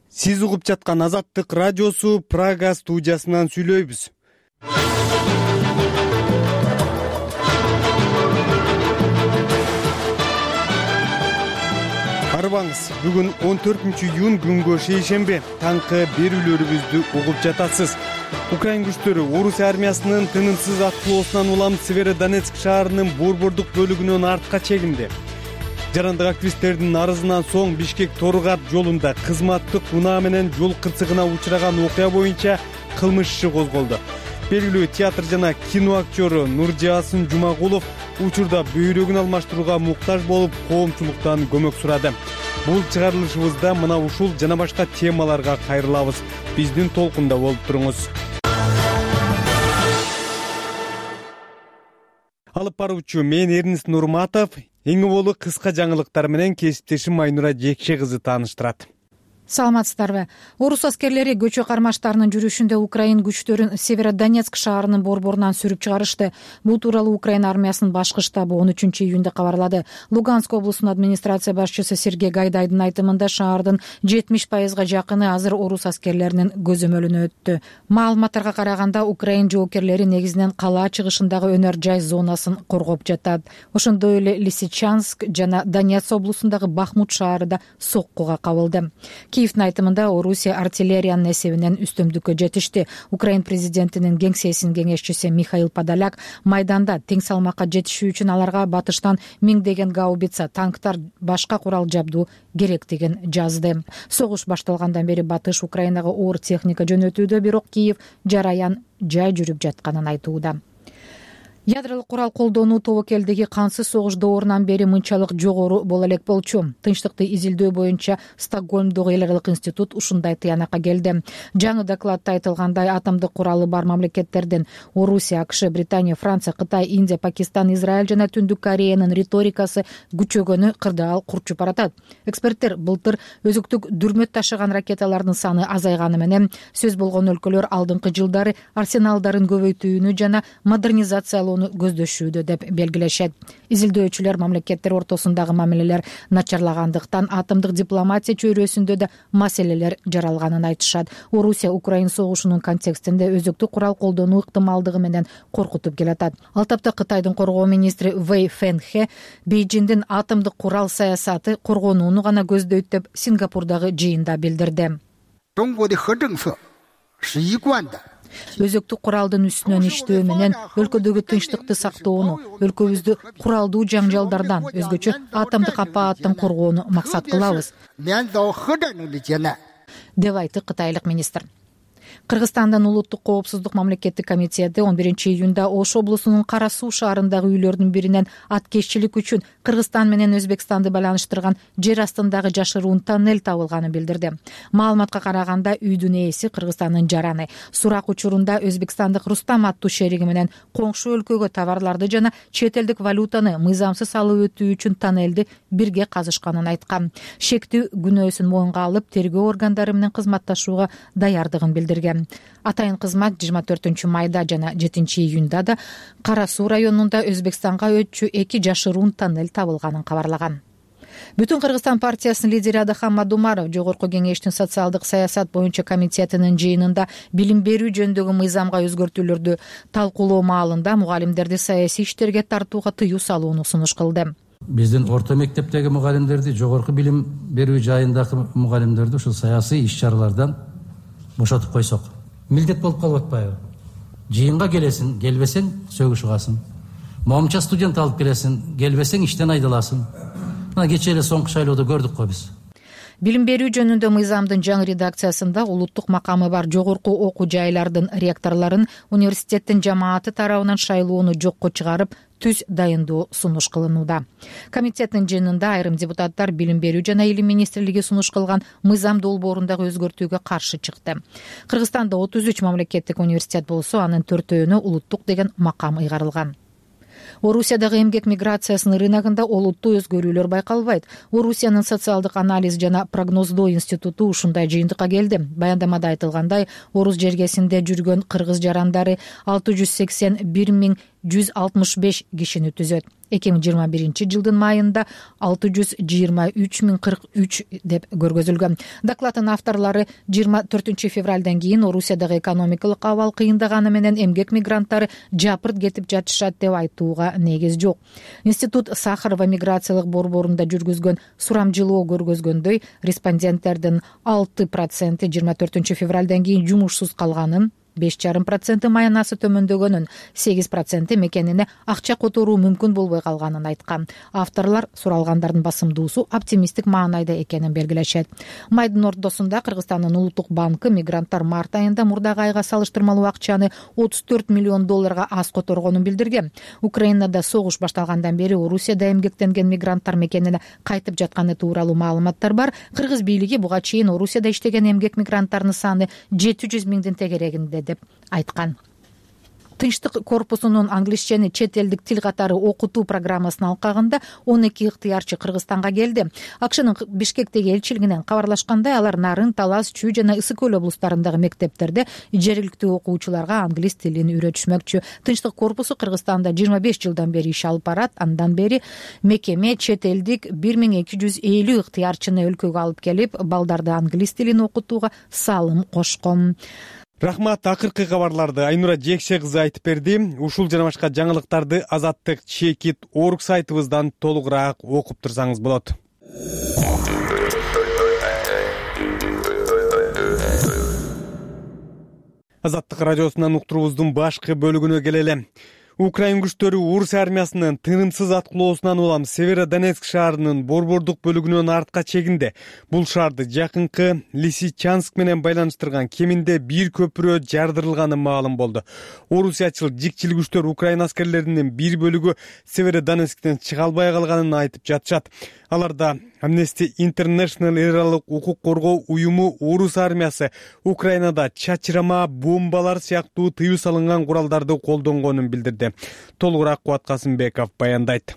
Сиз угуп жаткан Азаттык радиосу Прага студиясынан сүйлөйбүз. Арбаңыз, бүгүн 14-июнь күнгө шейшембе таңкы берүүлөрүбүздү угуп жатасыз. Украин күчтөрү Орусия армиясынын тынымсыз аткылоосунан улам Северодонецк шаарынын борбордук бөлүгүнөн артка чегинди. Жарандык активисттердин арызынан соң Бишкек Торгат жолунда кызматтык унаа менен жол кырсыгына учураган окуя боюнча кылмыш иши козголду. Белгилүү театр жана кино актёру Нуржасын Жумагулов учурда бөйрөгүн алмаштырууга муктаж болуп, коомчулуктан көмөк сурады. Бул чыгарылышыбызда мына ушул жана башка темаларга кайрылабыз. Биздин толкунда болуп туруңуз. Алып баруучу мен Эрнис Нурматов. Эң болу кыска жаңылыктар менен кесиптешим Айнура Жекше кызы тааныштырат. Саламатсыздарбы. Орус аскерлери көчө кармаштарынын жүрүшүндө Украин күчтөрүн Северодонецк шаарынын борборунан сүрүп чыгарышты. Бул тууралуу Украин армиясынын башкы штабы 13-июнда кабарлады. Луганск облусунун администрация башчысы Сергей Гайдайдын айтымында шаардын 70% жакыны азыр орус аскерлеринин көзөмөлүнө өттү. Маалыматтарга караганда Украин жоокерлери негизинен кала чыгышындагы өнөр жай зонасын коргоп жатат. Ошондой эле Лисичанск жана Донецк облусундагы Бахмут шаары да соккуга кабылды. Киевдин айтымында Орусия артиллериянын эсебинен үстөмдүккө жетишти. Украин президентинин кеңсесинин кеңешчиси Михаил Подоляк майданда тең салмакка жетишүү үчүн аларга батыштан миңдеген гаубица, танктар, башка курал жабдуу керектигин жазды. Согуш башталгандан бери батыш Украинага оор техника жөнөтүүдө, бирок Киев жараян жай жүрүп жатканын айтууда. Ядролук курал колдонуу тобокелдеги кансыз согуш доорунан бери мынчалык жогору боло элек болчу. Тынчтыкты изилдөө боюнча Стокгольмдогу эл аралык институт ушундай тыянакка келди. Жаңы докладда айтылгандай, атомдук куралы бар мамлекеттерден Орусия, АКШ, Британия, Франция, Кытай, Индия, Пакистан, Израиль жана Түндүк Кореянын риторикасы күчөгөнү кырдаал курчуп баратат. Эксперттер былтыр өзүктүк дүрмөт ташыган ракеталардын саны азайганы менен сөз болгон өлкөлөр алдыңкы жылдары арсеналдарын көбөйтүүнү жана модернизациялоону көздөшүүдө деп белгилешет. Изилдөөчүлөр мамлекеттер ортосундагы мамилелер начарлагандыктан атомдук дипломатия чөйрөсүндө да маселелер жаралганын айтышат. Орусия Украин согушунун контекстинде өзүктүк курал колдонуу ыктымалдыгы менен коркутуп келатат. Ал тапта Кытайдын коргоо министри Вэй Фэнхэ Бейжиңдин атомдук курал саясаты коргонууну гана көздөйт деп Сингапурдагы жыйында билдирди. Өзөктүк куралдын үстүнөн иштөө менен өлкөдөгү тынчтыкты сактоону, өлкөбүздү куралдуу жаңжалдардан, өзгөчө атомдук апааттан коргоону максат кылабыз, деп айтты кытайлык министр. Кыргызстандын улуттук коопсуздук мамлекеттик комитети 11-июнда Ош облусунун Кара Суу шаарындагы үйлөрдүн биринен аткезчилик үчүн Кыргызстан менен Өзбекстанды байланыштырган жер астындагы жашыруун тоннель табылганын билдирди. Маалыматка караганда үйдүн ээси Кыргызстандын жараны. Сурак учурунда Өзбекстандык Рустам аттуу шериги менен коңшу өлкөгө товарларды жана чет элдик валютаны мыйзамсыз алып өтүү үчүн тоннелди бирге казышканын айткан. Шектүү күнөөсүн моюнга алып, тергөө органдары менен кызматташууга даярдыгын билдирген. Атайын кызмат 24 майда жана 7-июнда да Кара Суу районунда Өзбекстанга өтчү 2 жашыруун тоннель табылганын кабарлаган. Бүтүн Кыргызстан партиясынын лидери Адахан Мадумаров Жогорку кеңештин социалдык саясат боюнча комитетинин жыйынында билим берүү жөнүндөгү мыйзамга өзгөртүүлөрдү талкуулоо маалында мугалимдерди саясий иштерге тартууга тыюу салууну сунуш кылды. Биздин орто мектептеги мугалимдерди, жогорку билим берүү жайындагы мугалимдерди ушул саясий иш-чаралардан бошотуп койсок, милдет болуп калып атпайбы? Жыйынга келесиң, келбесең сөгүш угасың. Момча студент алып келесиң, келбесең иштен айдаласың. Мына кечээ эле соңку шайлоодо көрдүк го биз. Билим берүү жөнүндө мыйзамдын жаңы редакциясында улуттук макамы бар жогорку окуу жайлардын ректорлорун университеттин жамааты тарабынан шайлоону жокко чыгарып, түз дайындоо сунуш кылынууда. Комитеттин жыйынында айрым депутаттар билим берүү жана илим министрлиги сунуш кылган мыйзам долбоорундагы өзгөртүүгө каршы чыкты. Кыргызстанда 33 мамлекеттик университет болсо, анын 4-өөнө улуттук деген макам ыйгарылган. Орусиядагы эмгек миграциясынын рыногунда олуттуу өзгөрүүлөр байкалбайт. Орусиянын социалдык анализ жана прогноздоо институту ушундай жыйынтыкка келди. Баяндамада айтылгандай, орус жергесинде жүргөн кыргыз жарандары 165 кишини түзөт. 2021 жылдын майында 623.043 деп көргөзүлгөн. Докладдын авторлары 24 февралдан кийин Орусиядагы экономикалык абал кыйындаганы менен эмгек мигранттары жапырт кетип жатышат деп айтууга негиз жок. Институт Сахарова миграциялык борборунда жүргүзгөн сурамжылоо көргөзгөндөй, респонденттердин 6% 24 февралдан кийин жумушсуз калганын, 5,5% маянасы төмөндөгөнүн, 8% мекенине акча которуу мүмкүн болбой калганын айткан. Авторлар суралгандардын басымдуусу оптимисттик маанайда экенин белгилешет. Майдын ортосунда Кыргызстандын улуттук банкы мигранттар март айында мурдагы айга салыштырмалуу акчаны $34 миллион аз которгонун билдирген. Украинада согуш башталгандан бери Орусияда эмгектенген мигранттар мекенине кайтып жатканы тууралуу маалыматтар бар. Кыргыз бийлиги буга чейин Орусияда иштеген эмгек мигранттардын саны 700 миңдин тегерегинде деп айткан. Тынчтык корпусунун англисчени чет элдик тил катары окутуу программасынын алкагында 12 ыктыярчы Кыргызстанга келди. АКШнын Бишкектеги элчилигинен кабарлашкандай, алар Нарын, Талас, Чүй жана Ысык Көл облустарындагы мектептерде жергиликтүү окуучуларга англис тилин үйрөтүшмөкчү. Тынчтык корпусу Кыргызстанда 25 жылдан бери иш алып барат. Андан бери мекеме чет элдик 1250 ыктыярчыны өлкөгө алып келип, балдарды англис тилин окутууга салым кошкон. Рахмат, акыркы кабарларды Айнура Жекше кызы айтып берди. Ушул жана башка жаңылыктарды Азаттык Чекит Орг сайтыбыздан толугураак окуп турсаңыз болот. Азаттык радиосунан уктуруубуздун башкы бөлүгүнө келели. Украин күчтөрү Орус армиясынын тынымсыз аткылоосунан улам Северодонецк шаарынын борбордук бөлүгүнөн артка чегинди. Бул шаарды жакынкы Лисичанск менен байланыштырган кеминде бир көпүрө жардырылганы маалым болду. Орусиячыл жикчил күчтөр Украин аскерлеринин бир бөлүгү Северодонецктен чыга албай калганын айтып жатышат. Аларда Amnesty International эралык укук коргоо уюму Орус армиясы Украинада чачырама, бомбалар сыяктуу тыюу салынган куралдарды колдонгонун билдирди. Толугураак Кубат Касымбеков баяндайт.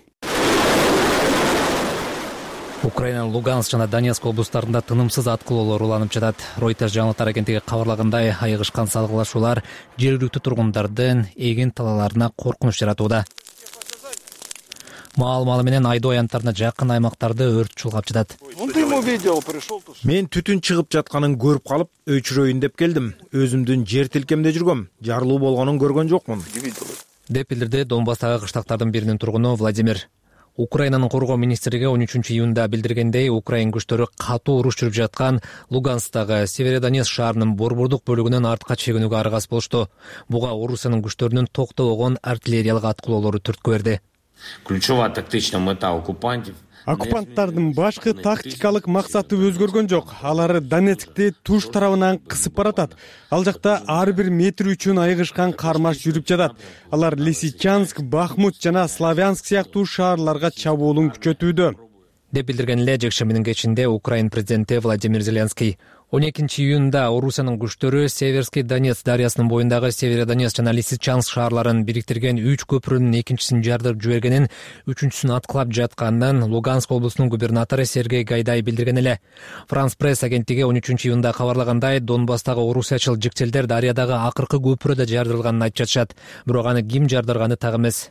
Украинанын Луганск жана Донецк облустарында тынымсыз аткылоолор уланып жатат. Reuters жаңылыктар агенттиги кабарлагандай, айыгышкан салгылашуулар жергиликтүү тургундардын эгин талааларына коркунуч жаратууда. Маалымалы менен Айдоо аянттарына жакын аймактарды өрт чулгап жатат. Мен түтүн чыгып жатканын көрүп калып, өчүрөйүн деп келдим. Өзүмдүн жер тилкемде жүргөм. Жарылуу болгонун көргөн жокмун. Деп билдирди Донбасстагы кыштактардын биринин тургуну Владимир. Украинанын коргоо министрлиги 13 июнда билдиргендей, Украин күчтөрү катуу уруш жүрүп жаткан Луганскдагы Северодонецк шаарынын борбордук бөлүгүнөн артка чегинүүгө аргасыз болушту. Буга Орусиянын күчтөрүнүн токтобогон артиллериялык аткылоолору түрткү берди. Ключевая тактичная мета оккупантов. Оккупанттардын башкы тактикалык максаты өзгөргөн жок. Алар Донецкти туш тарабынан кысып баратат. Ал жакта ар бир метр үчүн айыгышкан кармаш жүрүп жатат. Алар Лисичанск, Бахмут жана Славянск сыяктуу шаарларга чабуулун күчөтүүдө. Деп билдирген эле жекшембинин кечинде Украин президенти Владимир Зеленский. 12 июнда Орусиянын күчтөрү Северский Донец дарыясынын боюндагы Северодонецк жана Лисичанск шаарларын бириктирген 3 көпүрөнүн экинчисин жардырып жибергенин, үчүнчүсүн аткылап жатканын Луганск облусунун губернатору Сергей Гайдай билдирген эле. France Press агенттиги 13 июнда кабарлагандай, Донбасстагы орусиячыл жикчелдер дарыядагы акыркы көпүрөдө жардырылганын айтып жатышат. Бирок аны ким жардырганы так эмес.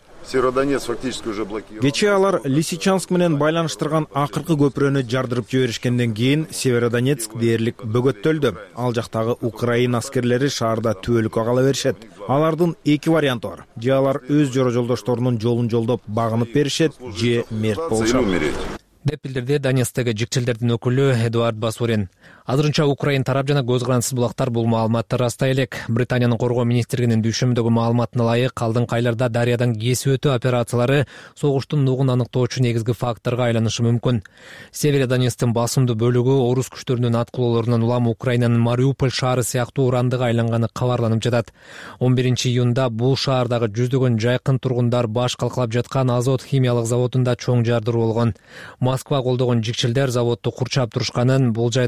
Кечээ алар Лисичанск менен байланыштырган акыркы көпүрөнү жардырып жиберишкенден кийин Северодонецк дээрлик бөгөттөлдү. Ал жактагы Украин аскерлери шаарда түбөлүккө кала беришет. Алардын эки варианты бар. Же алар өз жолдошторунун жолун жолдоп багынып беришет, же мерт болушат. Деп билдирди Донецктеги жикчелдердин өкүлү Эдуард Басурин. Азырынча Украин тарап жана көз карансыз булактар бул маалыматты растай элек. Британиянын коргоо министрлигинин дүйшөмдөгү маалыматына ылайык, алдыңкы айларда дарыядан кесип өтүү операциялары согуштун нугун аныктоочу негизги факторго айланышы мүмкүн. Северодонецктин басымдуу бөлүгү орус күчтөрүнүн аткылоолорунан улам Украинанын Мариуполь шаары сыяктуу урандыга айланганы кабарланып жатат. 11 июнда бул шаардагы жүздөгөн жайкын тургундар баш калкалап жаткан Азот химиялык заводунда чоң жардыруу болгон. Москва колдогон жикчелдер заводду курчап турушканын, бул жайда Украин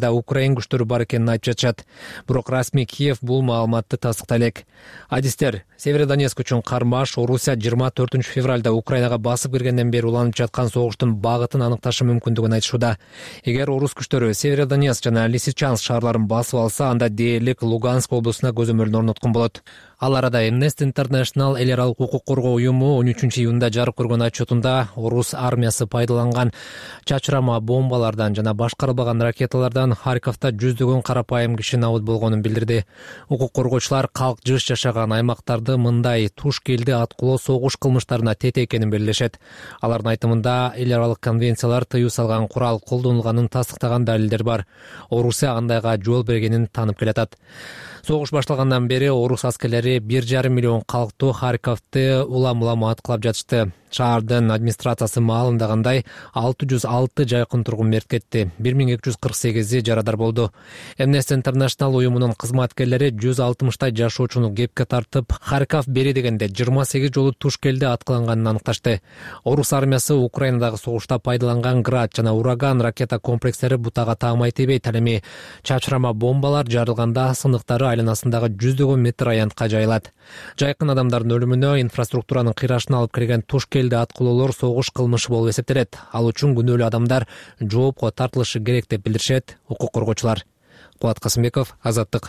Украин күчтөрү бар экенин айтып жатышат. Бирок расмий Киев бул маалыматты тастыктай элек. Адистер Северодонецк үчүн кармаш Орусия 24 февралда Украинага басып киргенден бери уланып жаткан согуштун багытын аныкташы мүмкүндүгүн айтышууда. Эгер орус күчтөрү Северодонецк жана Лисичанск шаарларын басып алса, анда дээрлик Луганск облусуна көзөмөлдү орноткон болот. Ал арада Amnesty International эл аралык укук коргоо уюму 13 июнда жарык көргөн отчетунда орус армиясы пайдаланган чачырама бомбалардан жана башкарылбаган ракеталардан Харьковто жүздөгөн карапайым киши набыт болгонун билдирди. Укук коргоочулар калк жыш жашаган аймактарды мындай туш келди аткылоо согуш кылмыштарына тете экенин белгилешет. Алардын айтымында эл аралык конвенциялар тыюу салган курал колдонулганын тастыктаган далилдер бар. Орусия андайга жол бергенин таанып келатат. Согуш башталгандан бери орус аскерлери 1,5 миллион калкты Харьковду улам-улам аткылап жатышты. Шаардын администрациясы маалымдагандай 606 жайкын тургун мерт кетти. 1248 жарадар болду. Amnesty International уюмунун кызматкерлери 160 жашоочуну кепке тартып, Харьков бери дегенде 28 жолу туш келди аткыланганын аныкташты. Орус армиясы Украинадагы согушта пайдаланган Град жана Ураган ракета комплекстери бутага таамай тийбейт. Ал эми чачырама бомбалар жарылганда сындыктары айланасындагы жүздөгөн метр аянтка жайылат. Жайкын адамдардын өлүмүнө инфраструктуранын кыйрашына алып келген туш келди аткылоолор согуш кылмышы болуп эсептелет. Ал үчүн күнөөлүү адамдар жоопко тартылышы керек деп билдиришет укук коргоочулар. Кубат Касымбеков, Азаттык.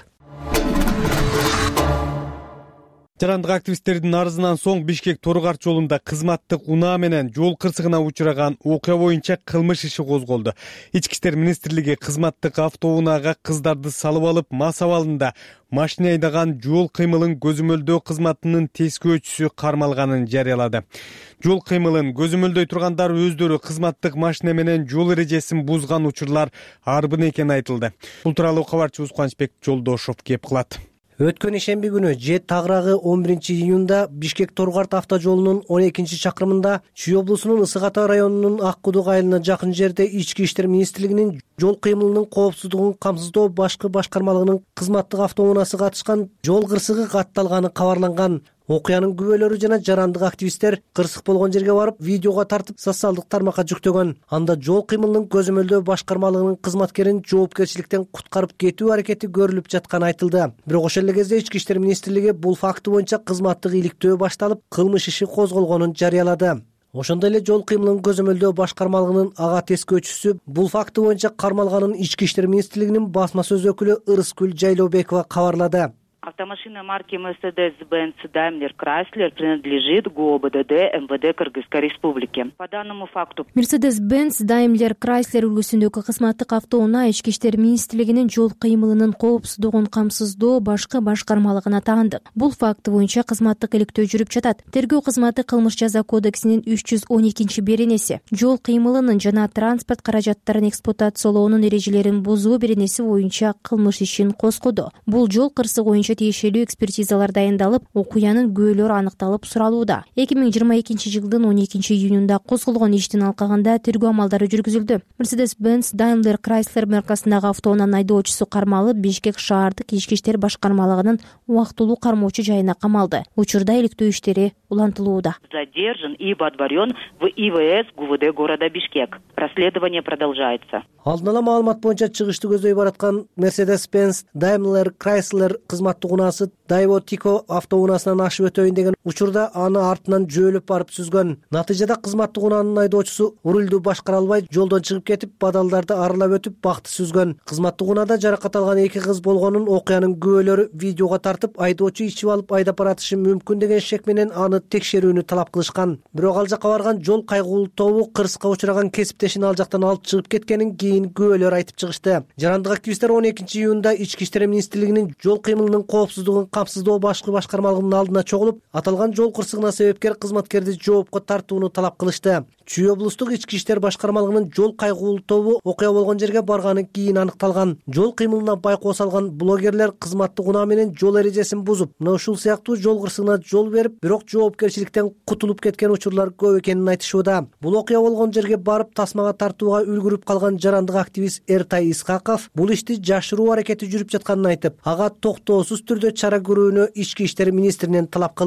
Жарандык активисттердин арызынан соң Бишкек Торгарт жолунда кызматтык унаа менен жол кырсыгына учураган окуя боюнча кылмыш иши козголду. Ички иштер министрлиги кызматтык автоунаага кыздарды салып алып, мас абалында машина айдаган жол кыймылын көзөмөлдөө кызматынын тескөөчүсү кармалганын жарыялады. Жол кыймылын көзөмөлдөй тургандар өздөрү кызматтык машина менен жол эрежесин бузган учурлар арбын экени айтылды. Бул тууралуу кабарчыбыз Кубанычбек Жолдошов кеп кылат. Өткөн ишемби күнү же тагыраагы 11 июнда Бишкек Торгарт автожолунун 12 чакырымында Чүй облусунун Ысык Ата районунун Ак Кудук айылына жакын жерде Ички иштер министрлигинин жол кыймылынын коопсуздугун камсыздоо башкы башкармалыгынын кызматтык автоунаасы катышкан жол кырсыгы катталганы кабарланган. Окуянын күбөлөрү жана жарандык активисттер кырсык болгон жерге барып видеого тартып социалдык тармакка жүктөгөн. Анда жол кыймылынын көзөмөлдөө башкармалыгынын кызматкерин жоопкерчиликтен куткарып кетүү аракети көрүлүп жатканы айтылды. Бирок ошол эле кезде Ички иштер министрлиги бул факты боюнча кызматтык иликтөө башталып, кылмыш иши козголгонун жарыялады. Ошондой эле жол кыймылынын көзөмөлдөө башкармалыгынын ага тескөөчүсү бул факты боюнча кармалганын Ички иштер министрлигинин басма сөз өкүлү Ырыскүл Жайлообекова кабарлады. Автомашина марки Mercedes-Benz Daimler Chrysler принадлежит ГУОБДД МВД Кыргызской Республики. По данному факту Mercedes-Benz Daimler Chrysler үлгүсүндөгү кызматтык автоунаа Ички иштер министрлигинин жол кыймылынын коопсуздугун камсыздоо башкы башкармалыгына таандык. Бул факты боюнча кызматтык иликтөө жүрүп жатат. Тергөө кызматы кылмыш жаза кодексинин 312 беренеси жол кыймылынын жана транспорт каражаттарын эксплуатациялоонун эрежелерин бузуу беренеси боюнча кылмыш ишин козгоду. Бул жол кырсыгы боюнча тиешелүү экспертизалар дайындалып, окуянын күбөлөрү аныкталып суралууда. 2022 жылдын 12 июнунда козголгон иштин алкагында тергөө амалдары жүргүзүлдү. Mercedes-Benz Daimler Chrysler маркасындагы автоунаанын айдоочусу кармалып, Бишкек шаардык ички иштер башкармалыгынын убактылуу кармоочу жайына камалды. Учурда иликтөө иштери улантылууда. Задержан и водворен в ИВС ГУВД города Бишкек. Расследование продолжается. Алдын ала маалымат боюнча чыгышты көздөй бараткан Mercedes-Benz Daimler Chrysler кызматтык унаасы Дайво Тико автоунаасынан ашып өтөйүн деген учурда аны артынан жөөлөп барып сүзгөн. Натыйжада кызматтык унаанын айдоочусу рулду башкара албай жолдон чыгып кетип, бадалдарды аралап өтүп бакты сүзгөн. Кызматтык унаада жаракат алган 2 кыз болгонун окуянын күбөлөрү видеого тартып, айдоочу ичип алып айдап баратышы мүмкүн деген шек менен аны текшерүүнү талап кылышкан. Бирок ал жакка барган жол кайгылуу тобу кырсыкка учураган кесиптешин ал жактан алып чыгып кеткенин кийин күбөлөр айтып чыгышты. Жарандык активисттер 12 июнда Ички иштер министрлигинин жол кыймылынын коопсуздугун камсыздоо башкы башкармалыгынын алдына чогулуп, аталган жол кырсыгына себепкер кызматкерди жоопко тартууну талап кылышты. Чүй облустук ички иштер башкармалыгынын жол кайгылуу тобу окуя болгон жерге барганы кийин аныкталган. Жол кыймылына байкоо салган блогерлер кызматтык унаа менен жол эрежесин бузуп, мына ушул сыяктуу жол кырсыгына жол берип, бирок жоопкерчиликтен кутулуп кеткен учурлар көп экенин айтышууда. Бул окуя болгон жерге барып тасмага тартууга үлгүрүп калган жарандык активист Эртай Исхаков бул ишти жашыруу аракети жүрүп жатканын айтып, ага токтоосуз түрдө чара көрүүнү Ички иштер министринен талап кылды.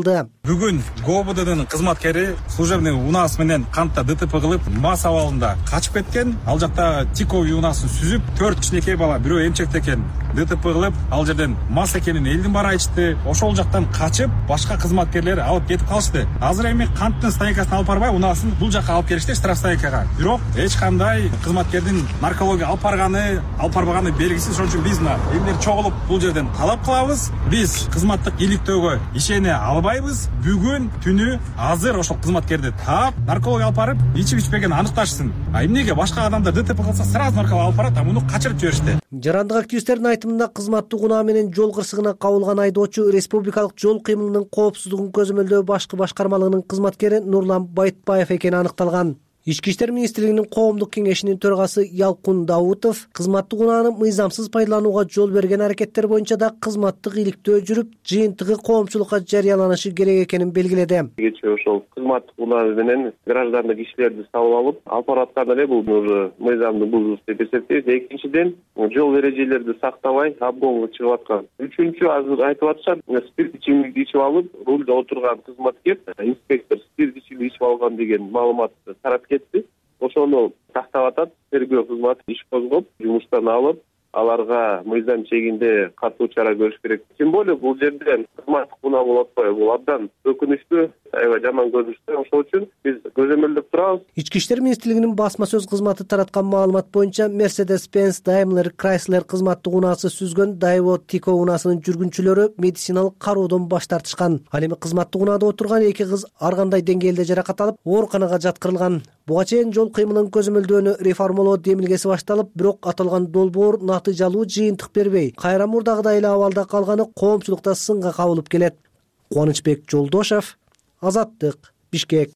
Бүгүн ГОБДдын кызматкери служебный унаас менен кантта ДТП кылып, мас абалында качып кеткен. Ал жакта тиковый унаасын сүзүп, 4 кичинекей бала, бирөө эмчекте экен, ДТП кылып, ал жерден мас экенин элдин баары айтышты. Ошол жактан качып, башка кызматкерлер алып кетип калышты. Азыр эми канттын станциясына алып барбай, унаасын бул жака алып келишти, штрафстанцияга. Бирок эч кандай кызматкердин наркология алып барбаганы белгисиз. Ошон үчүн биз элдер чогулуп бул жерден талап кылабыз. Биз кызматтык иликтөөгө ишене албайбыз. Бүгүн түнү азыр ошол кызматкерди таап, наркология алып барып, ичип ичпеген аныкташсын. Эмнеге башка адамдар ДТП кылса, сразу нарколог алып барат, а муну качырып жиберишти. Жарандык активисттердин айтымында кызматтык унаа менен жол кырсыгына кабылган айдоочу республикалык жол кыймылынын коопсуздугун көзөмөлдөө башкы башкармалыгынын кызматкери Нурлан Байтбаев экени аныкталган. Ички иштер министрлигинин коомдук кеңешинин төрагасы Ялкун Даутов кызматтык унааны мыйзамсыз пайдаланууга жол берген аракеттер боюнча да кызматтык иликтөө жүрүп, жыйынтыгы коомчулукка жарыяланышы керек экенин белгиледи. Кечээ ошол кызматтык унаа менен граждандык кишилерди сабыл алып баратканда эле бул уже мыйзамды бузуш деп эсептейбиз. Экинчиден, жол эрежелерди сактабай обгонго чыгып аткан. Үчүнчү, азыр айтып атышат, спирт ичимдикти ичип алып, рулда отурган кызматкер, инспектор спирт ичимдик ичип алган деген маалыматты тарап кетти. Ошону тактап атат, тергөө кызматы иш козгоп, жумуштан алып, аларга мыйзам чегинде катуу чара көрүш керек. Тем более бул жерде кызматтык унаа болуп атпайбы, бул абдан өкүнүчтүү, аябай жаман көрүнүштүү. Ошол үчүн биз көзөмөлдөп турабыз. Ички иштер министрлигинин басма сөз кызматы тараткан маалымат боюнча Mercedes-Benz Daimler Chrysler кызматтык унаасы сүзгөн Daewoo Tico унаасынын жүргүнчүлөрү медициналык кароодон баш тартышкан. Ал эми кызматтык унаада отурган эки кыз ар кандай деңгээлде жаракат алып, ооруканага жаткырылган. Буга чейин жол кыймылын көзөмөлдөөнү реформалоо демилгеси башталып, бирок аталган долбоор натыйжалуу жыйынтык бербей, кайра мурдагыдай эле абалда калганы коомчулукта сынга кабылып келет. Кубанычбек Жолдошев, Азаттык, Бишкек.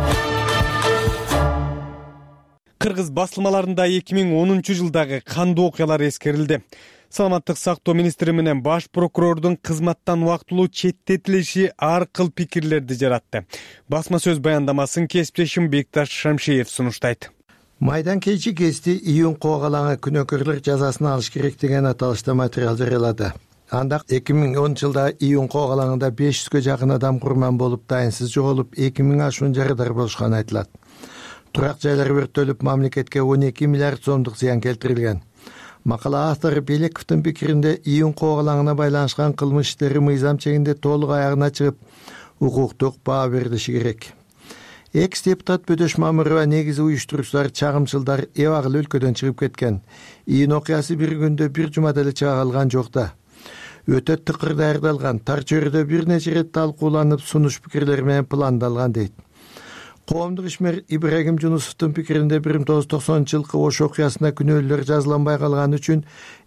Кыргыз басылмаларында 2010 жылдагы кандуу окуялар эскерилди. Саламаттык сактоо министри менен баш прокурордун кызматтан убактылуу четтетилиши ар кыл пикирлерди жаратты. Басма сөз баяндамасын кесиптешим Бекташ Шамшиев сунуштайт. Майдан кечи кести июнь коогалаңы күнөөкөрлөр жазасын алыш керек деген аталышта материал жарыялады. Анда 2010 жылда июнь коогалаңында 500-га жакын адам курман болуп, дайынсыз жоголуп, 2000 ашуун жарыдар болушканы айтылат. Турак жайлар өрттөлүп, мамлекетке 12 миллиард сомдук зыян келтирилген. Макала автору Белековдун пикиринде июнь коогалаңына байланышкан кылмыш иштери мыйзам чегинде толук аягына чыгып, укуктук баа берилиши керек. Экс-депутат Бөдөш Мамырова негизи уюштуруучулар чагымчылдар эбагыл өлкөдөн чыгып кеткен. Июнь окуясы бир күндө бир жумада эле чыга калган жок да. Өтө тыкыр даярдалган, тар чөйрөдө бир нече рет талкууланып, сунуш пикирлер менен пландалган дейт. Коомдук ишмер Ибрагим Жунусовдун пикиринде 1990 жылкы Ош окуясына күнөөлөр жазыланбай калган үчүн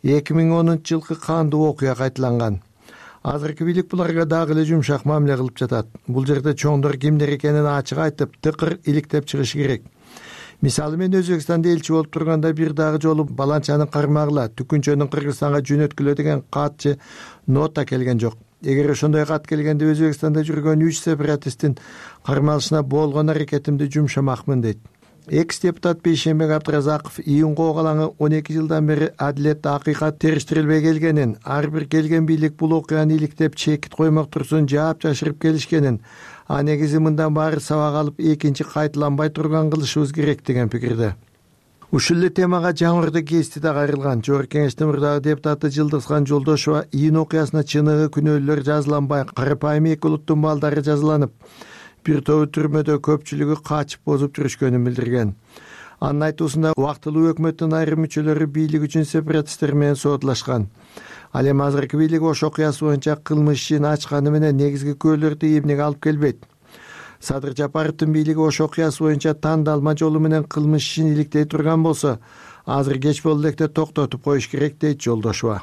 2010 жылкы кандуу окуя кайталанган. Азыркы бийлик буларга дагы эле жумшак мамиле кылып жатат. Бул жерде чоңдор кимдер экенин ачык айтып, тыкыр иликтеп чыгыш керек. Мисалы мен Өзбекстанда элчи болуп турганда бир дагы жолу баланчанын кармагыла Түкүнчөнүн Кыргызстанга жөнөткүлө деген катчы нота келген жок. Эгер ошондой кат келгенде Өзбекстанда жүргөн 3 сепаратисттин кармалышына болгон аракетимди жумшамакмын дейт. Экс-депутат Бейшембек Абдыразаков июнь коогалаңы 12 жылдан бери адилет акыйкат териштирилбей келгенин, ар бир келген бийлик бул окуяны иликтеп чекит коймок турсун жаап жашырып келишкенин, а негизи мындан баары сабак алып экинчи кайталанбай турган кылышыбыз керек деген пикирде. Ушул эле темага жаңырды кести да кайрылган Жогорку Кеңештин мурдагы депутаты Жылдызхан Жолдошова июнь окуясына чыныгы күнөөлөр жазыланбай, карапайым эки улуттун балдары жазаланып, бир тобу түрмөдө, көпчүлүгү качып бозуп жүрүшкөнүн билдирген. Анын айтуусунда убактылуу өкмөттүн айрым мүчөлөрү бийлик үчүн сепаратисттер менен соодлашкан. Ал эми азыркы бийлик Ош окуясы боюнча кылмыш ишин ачканы менен негизги күбөлөрдү эмнеге алып келбейт. Садыр Жапаровдун бийлиги Ош окуясы боюнча тандалма жолу менен кылмыш ишин иликтей турган болсо, азыр кеч болду электе токтотуп коюш керек дейт Жолдошова.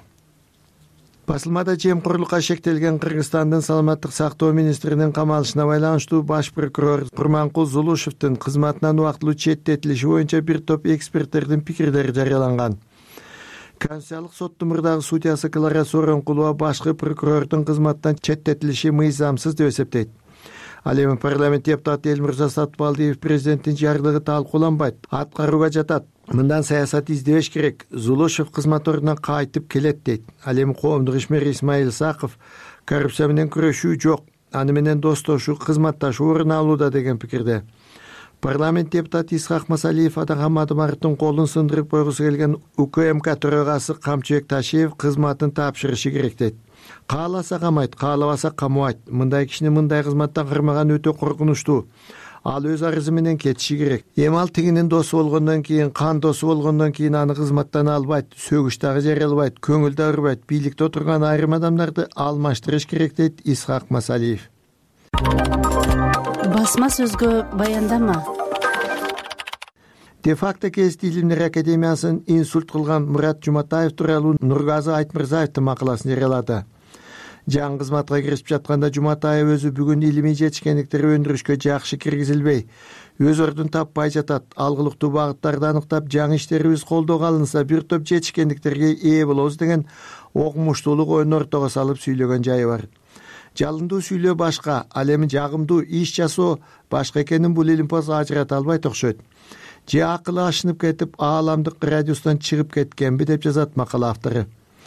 Басылмада жемкорлукка шектелген Кыргызстандын саламаттык сактоо министринин камалышына байланыштуу баш прокурор Курманкул Зулушевдин кызматынан убактылуу четтетилиши боюнча бир топ эксперттердин пикирлери жарыяланган. Конституциялык соттун мурдагы судьясы Клара Сооронкулова башкы прокурордун кызматтан четтетилиши мыйзамсыз деп эсептейт. Ал эми парламент депутаты Элмирза Сатыбалдиев президенттин жарлыгы талкууланбайт, аткарууга жатат. Мындан саясат издебеш керек. Зулушев кызмат ордуна кайтып келет дейт. Ал эми коомдук ишмер Исмаил Саков коррупция менен күрөшүү жок, аны менен достошуу кызматташуу орун алууда деген пикирде. Парламент депутаты Исхак Масалиев Атахамад Омаровдун колун сындырып койгусу келген УКМК төрагасы Камчыбек Ташиев кызматын тапшырышы керек дейт. Кааласа камайт, каалабаса камабайт. Мындай кишини мындай кызматтан кырмаган өтө коркунучтуу. Ал өз арызы менен кетиши керек. Эми ал тигинин досу болгондон кийин, кан досу болгондон кийин аны кызматтан албайт, сөгүш дагы жарыялбайт, көңүл да урбайт. Бийликте отурган айрым адамдарды алмаштырыш керек дейт Исхак Масалиев. Басма сөзгө баяндама. Де-факто Кесип илимдер академиясын инсульт кылган Мурат Жуматаев тууралуу Нургазы Айтмырзаевдин макаласын жарыялады. Жаңы кызматка киришип жатканда Жуматаев өзү бүгүн илимий жетишкендиктери өндүрүшкө жакшы киргизилбей, өз ордун таппай жатат. Алгылыктуу багыттарды аныктап, жаңы иштерибиз колдоого алынса, бир топ жетишкендиктерге ээ болобуз деген окумуштуулук оюн ортого салып сүйлөгөн жайы бар. Жалындуу сүйлөө башка, ал эми жагымдуу иш жасоо башка экенин бул илимпоз ажырата албайт окшойт. Же акылы ашынып кетип, ааламдык радиостон чыгып кеткенби деп жазат макала автору.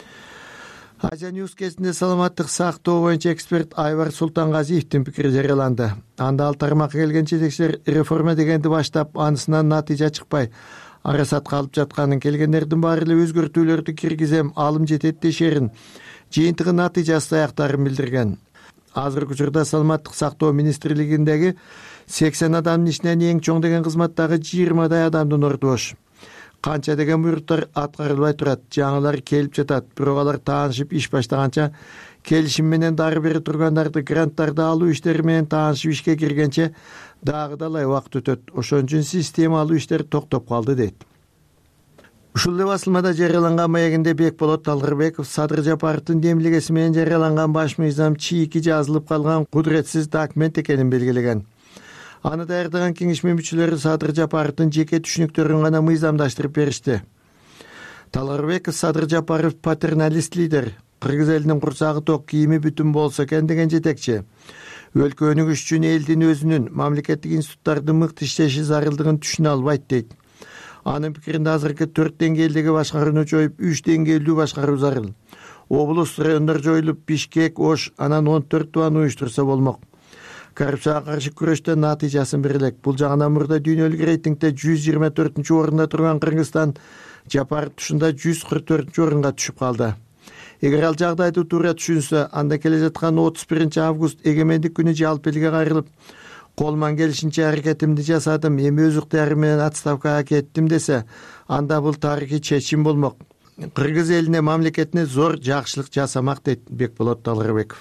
Азия Ньюс кезинде саламаттык сактоо боюнча эксперт Айвар Султангазиевдин пикири жарыяланды. Анда ал тармакка келген жетекчилер реформа дегенди баштап, анысынан натыйжа чыкпай, арасатка алып жатканын, келгендердин баары эле өзгөртүүлөрдү киргизем, алым жетет дешерин, жыйынтыгы натыйжасыз аяктарын билдирген. Азыркы учурда саламаттык сактоо министрлигиндеги 80 адамдын ичинен эң чоң деген кызматтагы 20 адамдын орду бош. Канча деген буйруктар аткарылбай турат, жаңылар келип жатат. Бирок алар таанышып иш баштаганча, келишим менен дары бере тургандарды, гранттарды алуу иштери менен таанышып ишке киргенче дагы далай убакыт өтөт. Ошон үчүн системалуу иштер токтоп калды дейт. Ушул эле басылмада жарыяланган маегинде Бекболот Талгырбеков Садыр Жапаровдун демилгеси менен жарыяланган баш мыйзам чийки жазылып калган кудуретсиз документ экенин белгилеген. Аны даярдаган кеңешме мүчөлөрү Садыр Жапаровдун жеке түшүнүктөрүн гана мыйзамдаштырып беришти. Талгырбеков Садыр Жапаров патерналист лидер, кыргыз элинин курсагы ток, кийими бүтүн болсо экен деген жетекчи. Өлкө өнүгүш үчүн элдин өзүнүн мамлекеттик институттардын мыкты иштеши зарылдыгын түшүнө албайт дейт. Анын пикиринде азыркы 4 деңгээлдеги башкарууну жоюп, 3 деңгээлдүү башкаруу зарыл. Облус райондор жоюлуп, Бишкек, Ош, анан 14 тубан уюштурса болмок. Коррупцияга каршы күрөштө натыйжасын берелек. Бул жагынан мурда дүйнөлүк рейтингде 124-орунда турган Кыргызстан Жапаров тушунда 144-орунга түшүп калды. Эгер ал жагдайды туура түшүнсө, анда келе жаткан 31-август эгемендик күнү жалпы элге кайрылып, колуман келишинче аракетимди жасадым, эми өз ыктыярым менен отставкага кеттим десе, анда бул тарыхый чечим болмок. Кыргыз элине, мамлекетине зор жакшылык жасамак дейт Бекболот Талгырбеков.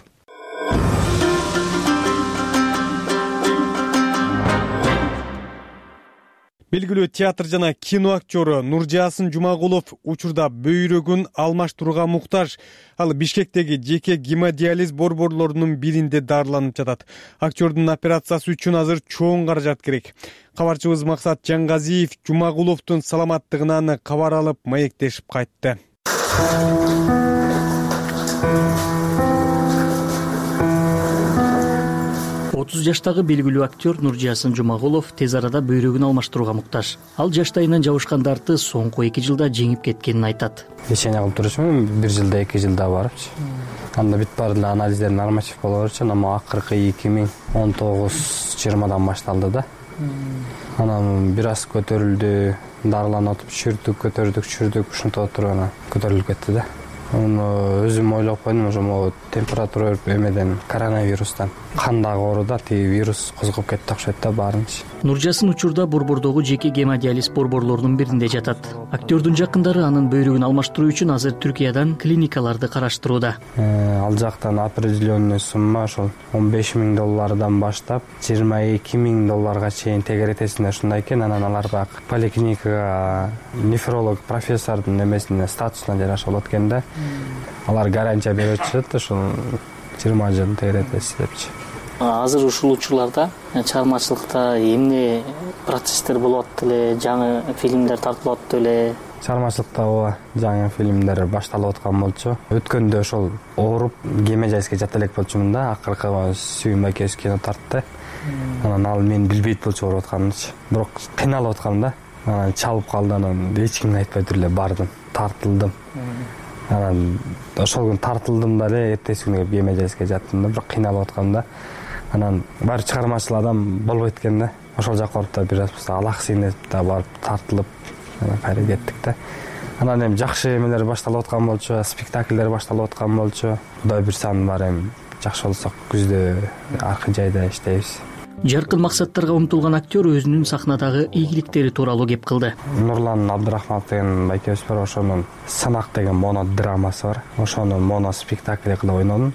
Белгилүү театр жана кино актёру Нуржасын Жумагулов учурда бөйрөгүн алмаштырууга муктаж. Ал Бишкектеги жеке гемодиализ борборлорунун биринде дарыланып жатат. Актёрдун операциясы үчүн азыр чоң каражат керек. Кабарчыбыз Максат Жаңгазиев Жумагуловдун саламаттыгынан кабар алып маектешип кайтты. 30 жаштагы белгилүү актер Нуржасын Жумагулов тез арада бөйрөгүн алмаштырууга муктаж. Ал жаштайынан жабышкандарды соңку 2 жылда жеңип кеткенин айтат. Лечение кылып турчумун, 1 жылда 2 жылда барыпчы. Анда бүт баары эле анализдер норматив боло берчү, ама акыркы 2019-20дан башталды да. Анан бир аз көтөрүлдү, дарыланып атып чүрдүк, ушинтип отуруп анан көтөрүлүп кетти да. Өзүм ойлоп койдум, ошо температура өтүп эмеден коронавирустан кандагы ооруда тиги вирус козгоп кетти окшойт да баарынчы. Нуржасын учурда борбордогу жеке гемодиализ борборлорунун биринде жатат. Актёрдун жакындары анын бөйрөгүн алмаштыруу үчүн азыр Түркиядан клиникаларды караштырууда. Ал жактан определенный сумма ошол $15,000 баштап $22,000 чейин тегеретесинде ушундай экен. Анан алар бак поликлиникага нефролог профессордун эмесине статусуна жараша болот экен да. Алар гарантия берип жатат, ошол 20 жыл тегеретесиз депчи. Азыр ушул учурларда чыгармачылыкта эмне процесстер болот эле, жаңы фильмдер тартылып атты эле? Чыгармачылыкта ооба жаңы фильмдер башталып аткан болчу. Өткөндө ошол ооруп гемодиализге жата элек болчумун да, акыркы сүйүм экөөбүз кино тартты. Анан ал мени билбейт болчу ооруп атканымды. Бирок кыйналып аткам да. Анан чалып калды, анан эч кимге айтпай туруп эле бардым, тартылдым. анан ошол күнү тартылдым да эле эртеси күнү БМЖСке жаттым да, бирок кыйналып аткам да. Анан баары чыгармачыл адам болбойт экен да. Ошол жака барып да бир аз алаксынып да барып тартылып кайра кеттик да. Анан эми жакшы эмелер башталып аткан болчу, спектакльдер башталып аткан болчу. Кудай буйрса баары эми жакшы болсок күздө аркы жайда иштейбиз. Жаркын максаттарга умтулган актер өзүнүн сахнадагы ийгиликтери тууралуу кеп кылды. Нурлан Абдырахманов деген байкебиз бар, ошонун Сынак деген монодрамасы бар. Ошону моноспектакль кылып ойнодум.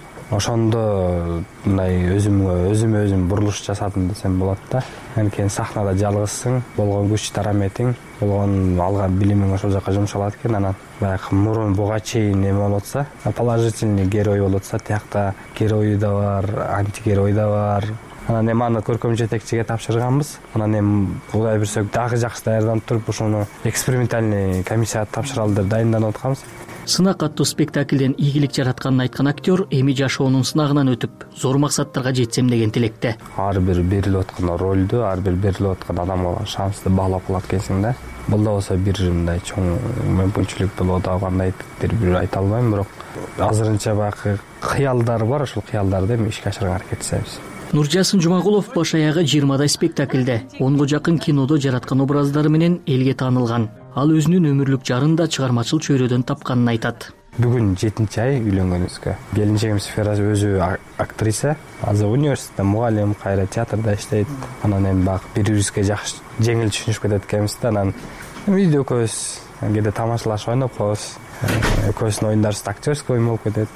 Ошондо мындай өзүм бурулуш жасадым десем болот да. Анткени сахнада жалгызсың, болгон күч тараметиң, болгон алган билимиң ошол жака жумшалат экен. Анан баягы мурун буга чейин эме болуп атса, положительный герой болуп атса, тиякта герой да бар, антигерой да бар. Анан эми аны көркөм жетекчиге тапшырганбыз. Анан эми Кудай буйрса дагы жакшы даярданып туруп, ошону экспериментальный комиссияга тапшыралы деп дайынданып атканбыз. Сынак аттуу спектакльден ийгилик жаратканын айткан актер эми жашоонун сынагынан өтүп, зор максаттарга жетсем деген тилекте. Ар бир берилип аткан ролду, ар бир берилип аткан адамга шансты баалап калат экенсиң да. Бул да болсо бир мындай чоң мүмкүнчүлүк болот деп кандай бир айта албайм, бирок азырынча баягы кыялдар бар, ошол кыялдарды эми ишке ашырганга аракет жасайбыз. Нуржасын Жумагулов баш аягы 20 спектакльде, 10га жакын кинодо жараткан образдары менен элге таанылган. Ал өзүнүн өмүрлүк жарын да чыгармачыл чөйрөдөн тапканын айтат. Бүгүн 7-ай үйлөнгөнүбүзгө. Келинчегим Сферасы өзү актриса, азыр университетте мугалим, кайра театрда иштейт. Анан эми бак бири-бирибизге жакшы жеңил түшүнүшүп кетет экенбиз да. Анан үйдө экөөбүз кээде тамашалашып ойноп коебуз. Экөөбүздүн оюндарыбыз актерский оюн болуп кетет.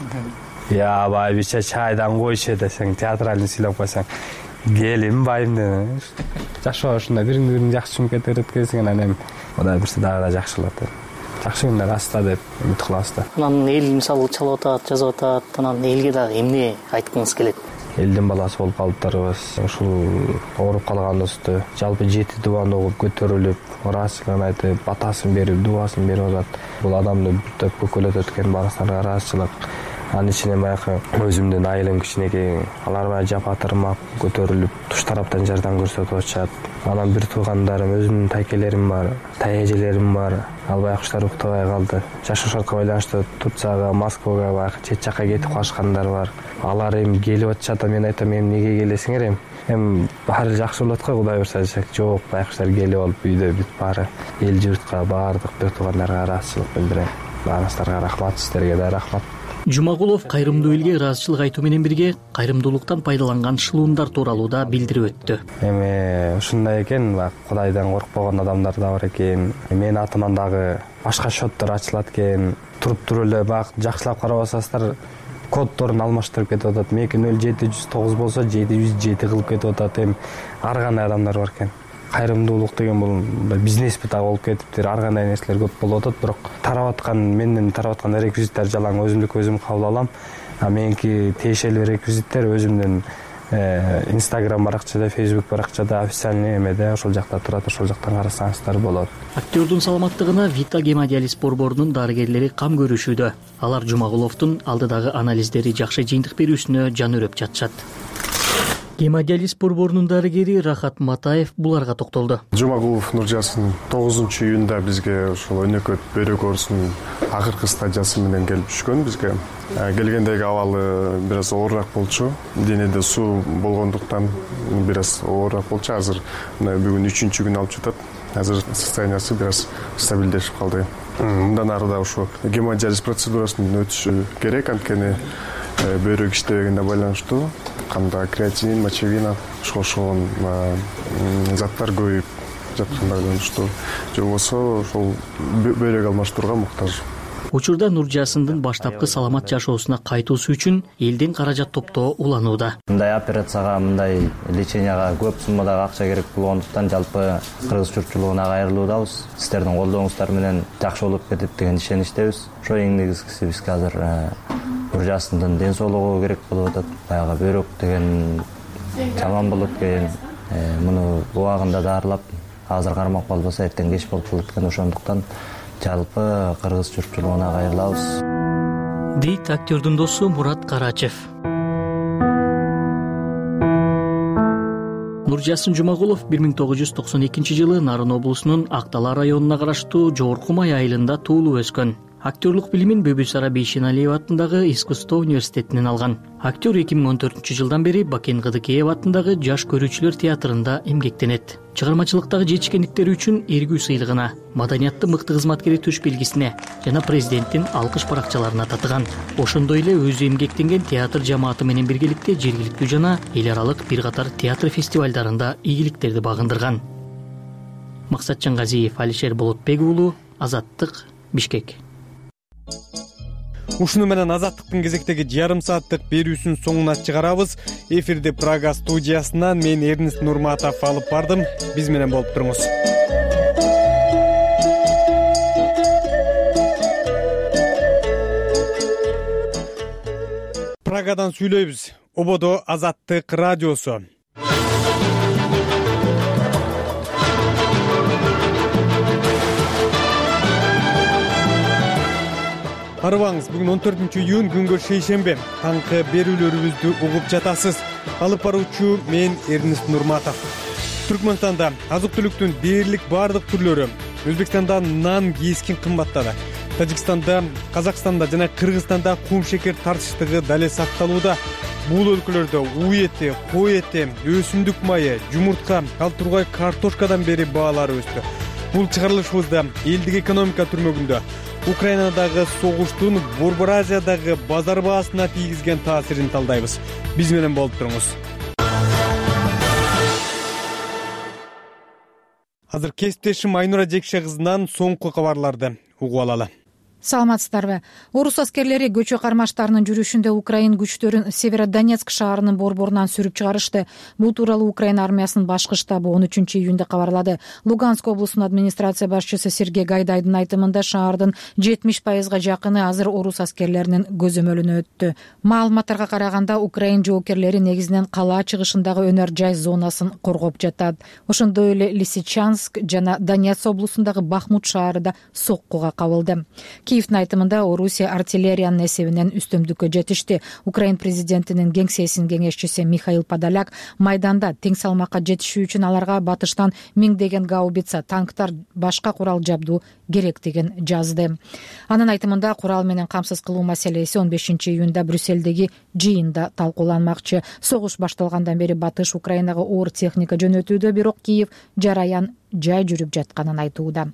Я байбиче чайдан койчу десең, театральный сыйлап койсоң, келин байым деп. Жашоо ушундай бириң-бириң жакшы түшүнүп кетип кеткенсиң, анан эми Кудай буйрса дагы да жакшы болот. Жакшы күндөр аста деп үмүт кылабыз да. Анан эл мисалы чалып атат, жазып атат, анан элге дагы эмне айткыңыз келет? Элдин баласы болуп калыптырбыз. Ушул ооруп калганыбызды жалпы 7 дубаны окуп көтөрүлүп, ыраазычылыгын айтып, батасын берип, дубасын берип атат. Бул адамды бүттөп көкөлөтөт экен, барысына ыраазычылык. Анын ичинен баягы өзүмдүн айылым кичинекей, алар баягы жапа-тырмак көтөрүлүп, туш тараптан жардам көрсөтүп атышат. Анан бир туугандарым, өзүмдүн тайкелерим бар, таяжелерим бар. Албай куштар уктабай калды. Жашоо шартка байланыштуу Турцияга, Москвага баягы чет жакка кетип калышкандар бар. Алар эми келип атышат, мен айтам, эмнеге келесиңер эми баары жакшы болот го, Кудай буйрса десек, жок, байкуштар келип алып үйдө бүт баары эл журтка, баардык бир туугандарга ыраазычылык билдирем. Баарыңыздарга рахмат, сиздерге да рахмат. Жумагулов кайрымдуу элге ыраазычылык айтуу менен бирге кайрымдуулуктан пайдаланган шылуундар тууралуу да билдирип өттү. Эми ушундай экен, Кудайдан коркпогон адамдар да бар экен. Менин атыман дагы башка счеттор ачылат экен. Туруп эле бак жакшылап карабасаңыздар, коддорун алмаштырып кетип атат. Меники 0709 болсо 707 кылып кетип атат. Эми ар кандай адамдар бар экен. Кайрымдуулук деген бул бизнес бутак болуп кетиптир. Ар кандай нерселер көп болуп атат, бирок менден тарап аткан реквизиттер жалаң өзүмдүк өзүм кабыл алам. Меники тиешелүү реквизиттер өзүмдүн Instagram баракчада, Facebook баракчада, официальный эмеде ошол жакта турат, ошол жактан карасаңыздар болот. Актердун саламаттыгына Вита гемодиализ борборунун дарыгерлери кам көрүшүүдө. Алар Жумагуловдун алдыдагы анализдери жакшы жыйынтык берүүсүнө жан өрөп жатышат. Гемодиализ борборунун дарыгери Рахат Матаев буларга токтолду. Жумагулов Нуржасын 9-июнда бизге ошол өнөкөт бөйрөк оорусунун акыркы стадиясы менен келип түшкөн. Бизге келгендеги абалы бир аз оорураак болчу. Денеде суу болгондуктан бир аз оорураак болчу. Азыр бүгүн 3-күн алып жатат. Азыр состояниясы бир аз стабилдешип калды. Мындан ары да ошо гемодиализ процедурасын өтүшү керек, анткени бөйрөк иштебегенде байланыштуу. Канда креатинин, мочевина, ошол заттар көбөйүп жаткандар байланыштуу. Же болбосо ошол бөйрөк алмаштырууга муктаж. Учурда Нуржасындын баштапкы саламат жашоосуна кайтуусу үчүн элдин каражат топтоо уланууда. Мындай операцияга, мындай леченияга көп суммадагы акча керек болгондуктан жалпы кыргыз журтчулугуна кайрылуудабыз. Сиздердин колдооңуздар менен жакшы болуп кетип деген ишеничтебиз. Ошо эң негизгиси бизге азыр Нуржасындын ден соолугу керек болуп атат. Баягы бөйрөк деген жаман болот экен. Муну убагында дарылап, азыр кармак болбосо эртең кеч болуп калат экен. Ошондуктан жалпы кыргыз журтчулугуна кайрылабыз. Дейт актердун досу Мурат Карачев. Нуржасын Жумагулов 1992 жылы Нарын облусунун Актала районуна караштуу Жогорку Май айылында туулуп өскөн. Актерлук билимин Бөбүсара Бейшеналиева атындагы искусство университетинен алган. Актер 2014 жылдан бери Бакен Кыдыкеев атындагы Жаш көрүүчүлөр театрында эмгектенет. Чыгармачылыктагы жетишкендиктери үчүн Эргүү сыйлыгына, маданияттын мыкты кызматкери туш белгисине жана президенттин алкыш баракчаларына татыган. Ошондой эле өзү эмгектенген театр жамааты менен биргеликте жергиликтүү жана эл аралык бир катар театр фестивалдарында ийгиликтерди багындырган. Максатжан Газиев, Алишер Болотбек уулу, Азаттык, Бишкек. Ушуну менен Азаттыктын кезектеги жарым сааттык берүүсүн соңуна чыгарабыз. Эфирди Прага студиясынан мен Эрнест Нурматов алып бардым. Биз менен болуп туруңуз. Прагадан сүйлөйбүз. Ободо Азаттык радиосу. Арыбаңыз, бүгүн 14-июнь күнгө шейшембе. Таңкы берүүлөрүбүздү угуп жатасыз. Алып баруучу мен Эрнест Нурматов. Түркмөнстанда азык-түлүктүн дээрлик бардык түрлөрү, Өзбекстанда нан кескен кымбаттады. Тажикстанда, Казакстанда жана Кыргызстанда кум шекер тартыштыгы дале сакталууда. Бул өлкөлөрдө уу эти, кой эти, өсүмдүк майы, жумуртка, ал тургай картошкадан бери баалары өстү. Бул чыгарылышыбызда элдик экономика түрмөгүндө Украинадагы согуштун Борбор Азиядагы базар баасына тийгизген таасирин талдайбыз. Биз менен болуп туруңуз. Азыр кесиптешим Айнура Жекше кызынан соңку кабарларды угуп алалы. Саламатсыздарбы? Орус аскерлери көчө кармаштарынын жүрүшүндө Украин күчтөрүн Северодонецк шаарынын борборунан сүрүп чыгарышты. Бул тууралуу Украин армиясынын башкы штабы 13-июнда кабарлады. Луганск облусунун администрация башчысы Сергей Гайдайдын айтымында шаардын 70% жакыны азыр орус аскерлеринин көзөмөлүнө өттү. Маалыматтарга караганда Украин жоокерлери негизинен кала чыгышындагы өнөр жай зонасын коргоп жатат. Ошондой эле Лисичанск жана Донецк облусундагы Бахмут шаары да соккуга кабылды. Киевдин айтымында Орусия артиллериянын эсебинен үстөмдүккө жетишти. Украин президентинин кеңсесинин кеңешчиси Михаил Подоляк майданда тең салмакка жетишүү үчүн аларга батыштан миңдеген гаубица, танктар, башка курал жабдуу керектигин жазды. Анын айтымында курал менен камсыз кылуу маселеси 15-июнда Брюссельдеги жыйында талкууланмакчы. Согуш башталгандан бери батыш Украинага оор техника жөнөтүүдө, бирок Киев жараян жай жүрүп жатканын айтууда.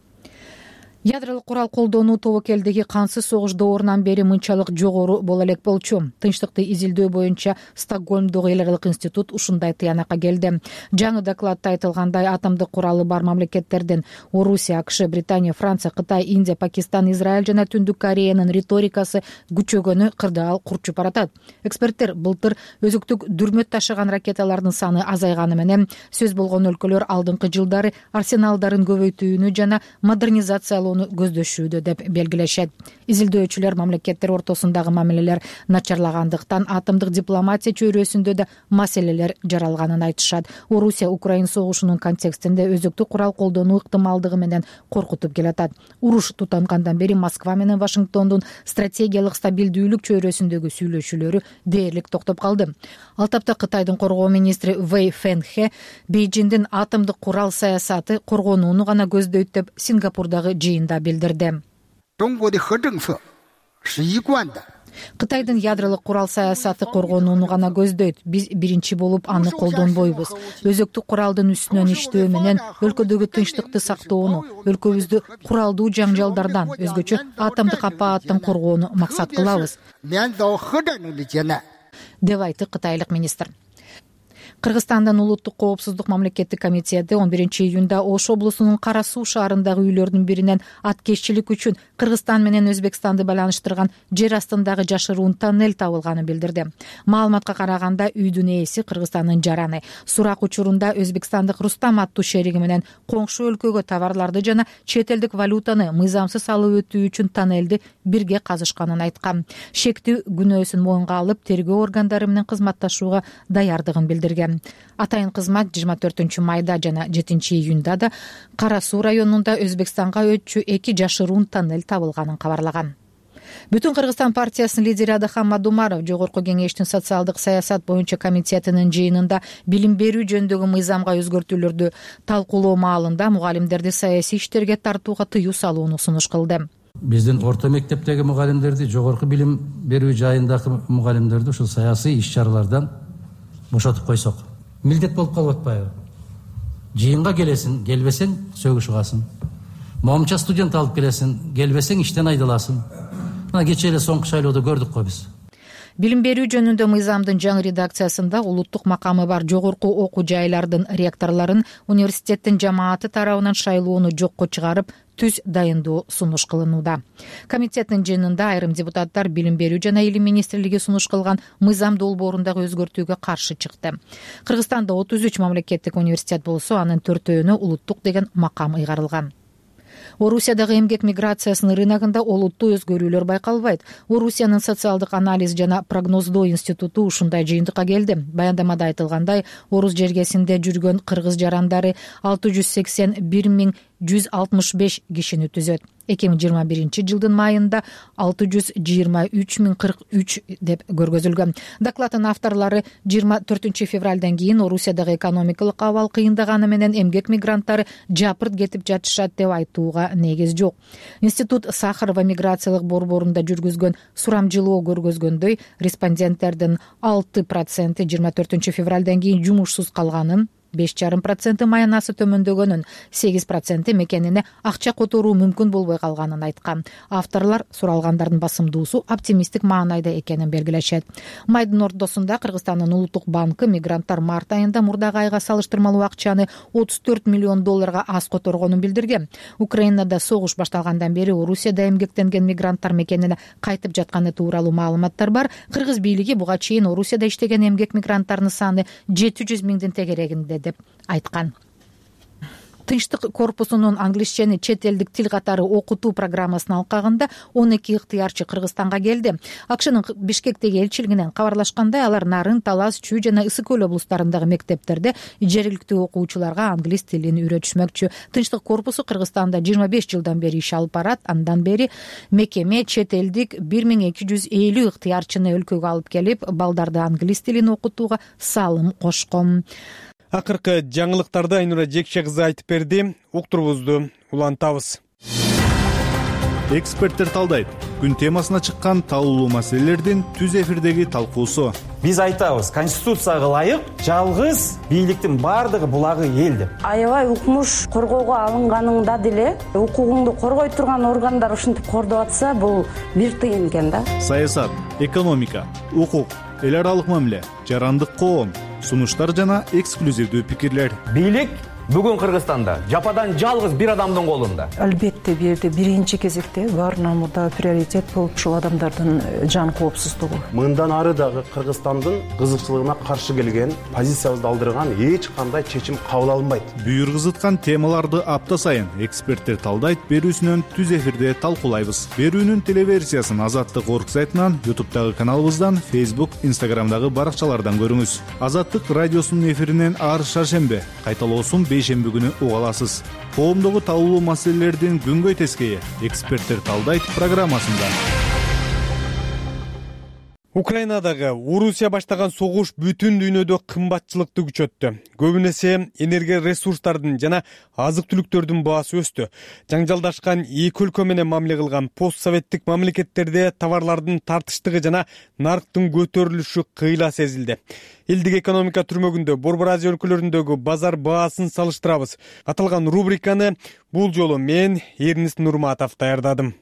Ядролук курал колдонуу тобокелдеги кансыз согуш доорунан бери мынчалык жогору боло элек болчу. Тынчтыкты изилдөө боюнча Стокгольмдогу эл аралык институт ушундай тыянакка келди. Жаңы докладда айтылгандай, атомдук куралы бар мамлекеттердин Орусия, АКШ, Британия, Франция, Кытай, Индия, Пакистан, Израиль жана Түндүк Кореянын риторикасы күчөгөнү кырдаал курчуп баратат. Эксперттер былтыр өзүктүк дүрмөт ташыган ракеталардын саны азайганы менен сөз болгон өлкөлөр алдыңкы жылдары арсеналдарын көбөйтүүнү жана модернизациялоо көздөшүүдө деп белгилешет. Изилдөөчүлөр мамлекеттер ортосундагы мамилелер начарлагандыктан атомдук дипломатия чөйрөсүндө да маселелер жаралганын айтышат. Орусия Украин согушунун контекстинде өзүктүк курал колдонуу ыктымалдыгы менен коркутуп келатат. Уруш тутангандан бери Москва менен Вашингтондун стратегиялык стабилдүүлүк чөйрөсүндөгү сүйлөшүүлөрү дээрлик токтоп калды. Ал тапта Кытайдын коргоо министри Вэй Фэнхэ Бейжиңдин атомдук курал саясаты коргонууну гана көздөйт деп Сингапурдагы жыйында билдирди. Кытайдын ядролук курал саясаты коргонууну гана көздөйт. Биз биринчи болуп аны колдонбойбуз. Өзөктүк куралдын үстүнөн иштөө менен өлкөдөгү тынчтыкты сактоону, өлкөбүздү куралдуу жаңжалдардан, өзгөчө атомдук апааттан коргоону максат кылабыз, деп айтты кытайлык министр. Кыргызстандын улуттук коопсуздук мамлекеттик комитети 11-июнда Ош облусунун Кара Суу шаарындагы үйлөрдүн биринен аткезчилик үчүн Кыргызстан менен Өзбекстанды байланыштырган жер астындагы жашыруун тоннель табылганын билдирди. Маалыматка караганда үйдүн ээси Кыргызстандын жараны. Сурак учурунда Өзбекстандык Рустам аттуу шериги менен коңшу өлкөгө товарларды жана чет элдик валютаны мыйзамсыз алып өтүү үчүн тоннелди бирге казышканын айткан. Шектүү күнөөсүн моюнга алып, тергөө органдары менен кызматташууга даярдыгын билдирген. Атайын кызмат 24 майда жана 7-июнда да Кара Суу районунда Өзбекстанга өтчү 2 жашыруун тоннель табылганын кабарлаган. Бүтүн Кыргызстан партиясынын лидери Адахан Мадумаров Жогорку кеңештин социалдык саясат боюнча комитетинин жыйынында билим берүү жөнүндөгү мыйзамга өзгөртүүлөрдү талкуулоо маалында мугалимдерди саясий иштерге тартууга тыюу салууну сунуш кылды. Биздин орто мектептеги мугалимдерди, жогорку билим берүү жайындагы мугалимдерди ушул саясий иш-чаралардан бошотуп койсок милдет болуп калып атпайбы? Жыйынга келесиң, келбесең сөгүш угасың. Момча студент алып келесиң, келбесең иштен айдаласың. Мына кечээ эле соңку шайлоодо көрдүк го биз. Билим берүү жөнүндө мыйзамдын жаңы редакциясында улуттук макамы бар жогорку окуу жайлардын ректорлорун университеттин жамааты тарабынан шайлоону жокко чыгарып, түз дайындоо сунуш кылынууда. Комитеттин жыйынында айрым депутаттар Билим берүү жана илим министрлиги сунуш кылган мыйзам долбоорундагы өзгөртүүгө каршы чыкты. Кыргызстанда 33 мамлекеттик университет болсо, анын 4-өөнө улуттук деген макам ыйгарылган. Орусиядагы эмгек миграциясынын рыногунда олуттуу өзгөрүүлөр байкалбайт. Орусиянын социалдык анализ жана прогноздоо институту ушундай жыйынтыкка келди. Баяндамада айтылгандай, Орус жергесинде жүргөн кыргыз жарандары 681.165 кишини түзөт. 2021 жылдын майында 623.043 деп көргөзүлгөн. Докладдын авторлору 24 февралдан кийин Орусиядагы экономикалык абал кыйындаганы менен эмгек мигранттары жапырт кетип жатышат деп айтууга негиз жок. Институт Сахарова миграциялык борборунда жүргүзгөн сурамжылоо көргөзгөндөй, респонденттердин 6% 24 февралдан кийин жумушсуз калганын, 5,5% маянасы төмөндөгөнүн, 8% мекенине акча которуу мүмкүн болбой калганын айткан. Авторлор суралгандардын басымдуусу оптимисттик маанайда экенин белгилешет. Майдын ортосунда Кыргызстандын улуттук банкы мигранттар март айында мурдагы айга салыштырмалуу акчаны $34 миллион аз которгонун билдирген. Украинада согуш башталгандан бери Орусияда эмгектенген мигранттар мекенине кайтып жатканы тууралуу маалыматтар бар. Кыргыз бийлиги буга чейин Орусияда иштеген эмгек мигранттардын саны 700 миңдин тегерегинде деп айткан. Тынчтык корпусунун англисчени чет элдик тил катары окутуу программасынын алкагында 12 ыктыярчы Кыргызстанга келди. АКШнын Бишкектеги элчилигинен кабарлашкандай, алар Нарын, Талас, Чүй жана Ысык Көл облустарындагы мектептерде жергиликтүү окуучуларга англис тилин үйрөтүшмөкчү. Тынчтык корпусу Кыргызстанда 25 жылдан бери иш алып барат. Андан бери мекеме чет элдик 1250 ыктыярчыны өлкөгө алып келип, балдарды англис тилин окутууга салым кошкон. Акыркы жаңылыктарды Айнура Жекше кызы айтып берди. Уктурубузду улантабыз. Эксперттер талдайт. Күн темасына чыккан талуулуу маселелердин түз эфирдеги талкуусу. Биз айтабыз, конституцияга ылайык жалгыз бийликтин бардыгы булагы эл деп. Аябай укмуш коргоого алынганыңда деле укугуңду коргой турган органдар ушинтип кордоп атса, бул бир тыйын экен да. Саясат, экономика, укук, эл аралык мамиле, жарандык коом, сунуштар жана эксклюзивдүү пикирлер. Бийлик бүгүн Кыргызстанда жападан жалгыз бир адамдын колунда. Албетте бул жерде биринчи кезекте баарынан мурда приоритет болуп ушул адамдардын жан коопсуздугу. Мындан ары дагы Кыргызстандын кызыкчылыгына каршы келген, позициябызды алдырган эч кандай чечим кабыл алынбайт. Бүйүргүзүткан темаларды апта сайын эксперттер талдайт берүүсүнөн түз эфирде талкуулайбыз. Берүүнүн телеверсиясын Азаттык орг сайтынан, YouTube'дагы каналыбыздан, Facebook, Instagram'дагы баракчалардан көрүңүз. Азаттык радиосунун эфиринен ар шаршембе, кайталоосун бейшемби күнү уга аласыз. Коомдогу талуулуу маселелердин күнгөй тескейи эксперттер талдайт программасында. Украинадагы Орусия баштаган согуш бүтүн дүйнөдө кымбатчылыкты күчөттү. Көбүнесе энергия ресурстардын жана азык-түлүктөрдүн баасы өстү. Жаңжалдашкан эки өлкө менен мамиле кылган постсоветтик мамлекеттерде товарлардын тартыштыгы жана нарктын көтөрүлүшү кыйла сезилди. Элдик экономика түрмөгүндө Борбор Азия өлкөлөрүндөгү базар баасын салыштырабыз. Аталган рубриканы бул жолу мен Эрнис Нурматов даярдадым.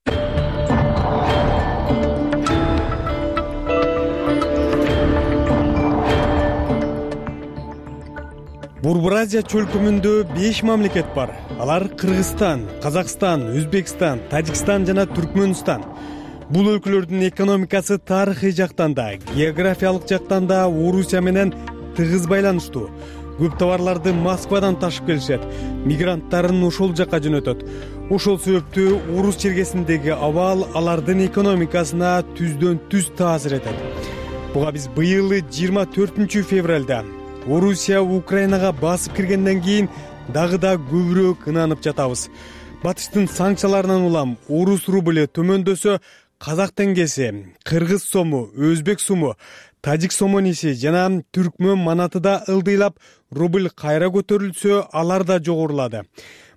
Борбор Азия чөлкөмүндө 5 мамлекет бар. Алар Кыргызстан, Казакстан, Өзбекстан, Тажикстан жана Түркмөнстан. Бул өлкөлөрдүн экономикасы тарыхый жактан да, географиялык жактан да Орусия менен тыгыз байланыштуу. Көп товарларды Москвадан ташып келишет. Мигранттарын ошол жакка жөнөтөт. Ошол себептүү Орус чергесиндеги абал алардын экономикасына түздөн түз таасир этет. Буга биз быйылы 24 февралда Орусия Украинага басып киргенден кийин дагы да көбүрөөк ынанып жатабыз. Батыштын санкцияларынан улам орус рубль төмөндөсө, казак теңгеси, кыргыз сому, өзбек суму, тажик сомониси жана түркмөн манаты да ылдыйлап, рубль кайра көтөрүлсө, алар да жогорулады.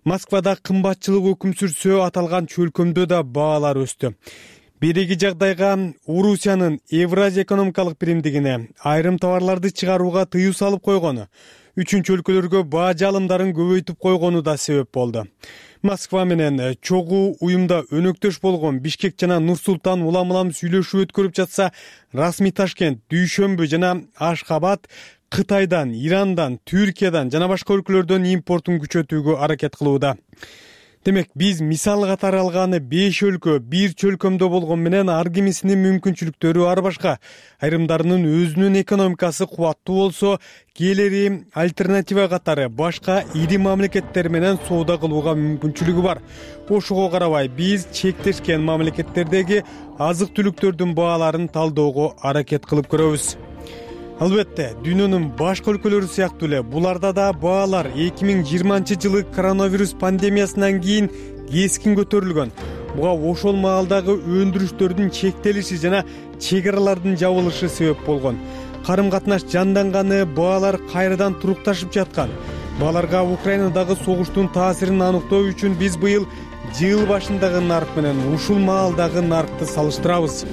Москвада кымбатчылык өкүм сүрсө, аталган чөлкөмдө да баалар өстү. Бириги жагдайга Орусиянын Евразия экономикалык биримдигине айрым товарларды чыгарууга тыюу салып койгону, үчүнчү өлкөлөргө баа жалымдарын көбөйтүп койгону да себеп болду. Москва менен чогуу уюмда өнөктөш болгон Бишкек жана Нур-Султан улам сүйлөшүү өткөрүп жатса, расмий Ташкент, Дүйшөмбү жана Ашхабад Кытайдан, Ирандан, Түркиядан жана башка өлкөлөрдөн импортун күчөтүүгө аракет кылууда. Демек, биз мисал катары алганы 5 өлкө бир чөлкөмдө болгон менен ар кимисинин мүмкүнчүлүктөрү ар башка. Айрымдарынын өзүнүн экономикасы кубаттуу болсо, кээleri альтернатива катары башка ири мамлекеттер менен соода кылууга мүмкүнчүлүгү бар. Ошого карабай, биз чектешкен мамлекеттердеги азык-түлүктөрдүн бааларын талоого аракет кылып көрөбүз. Албетте, дүйнөнүн башка өлкөлөрү сыяктуу эле буларда да баалар 2020-жылы коронавирус пандемиясынан кийин кескин көтөрүлгөн. Буга ошол маалдагы өндүрүштөрдүн чектелиши жана чек аралардын жабылышы себеп болгон. Карым-катнаш жанданганы, баалар кайрадан турукташып жаткан. Бааларга Украинадагы согуштун таасирин аныктоо үчүн биз быйыл жыл башындагы нарк менен ушул маалдагы наркты салыштырабыз.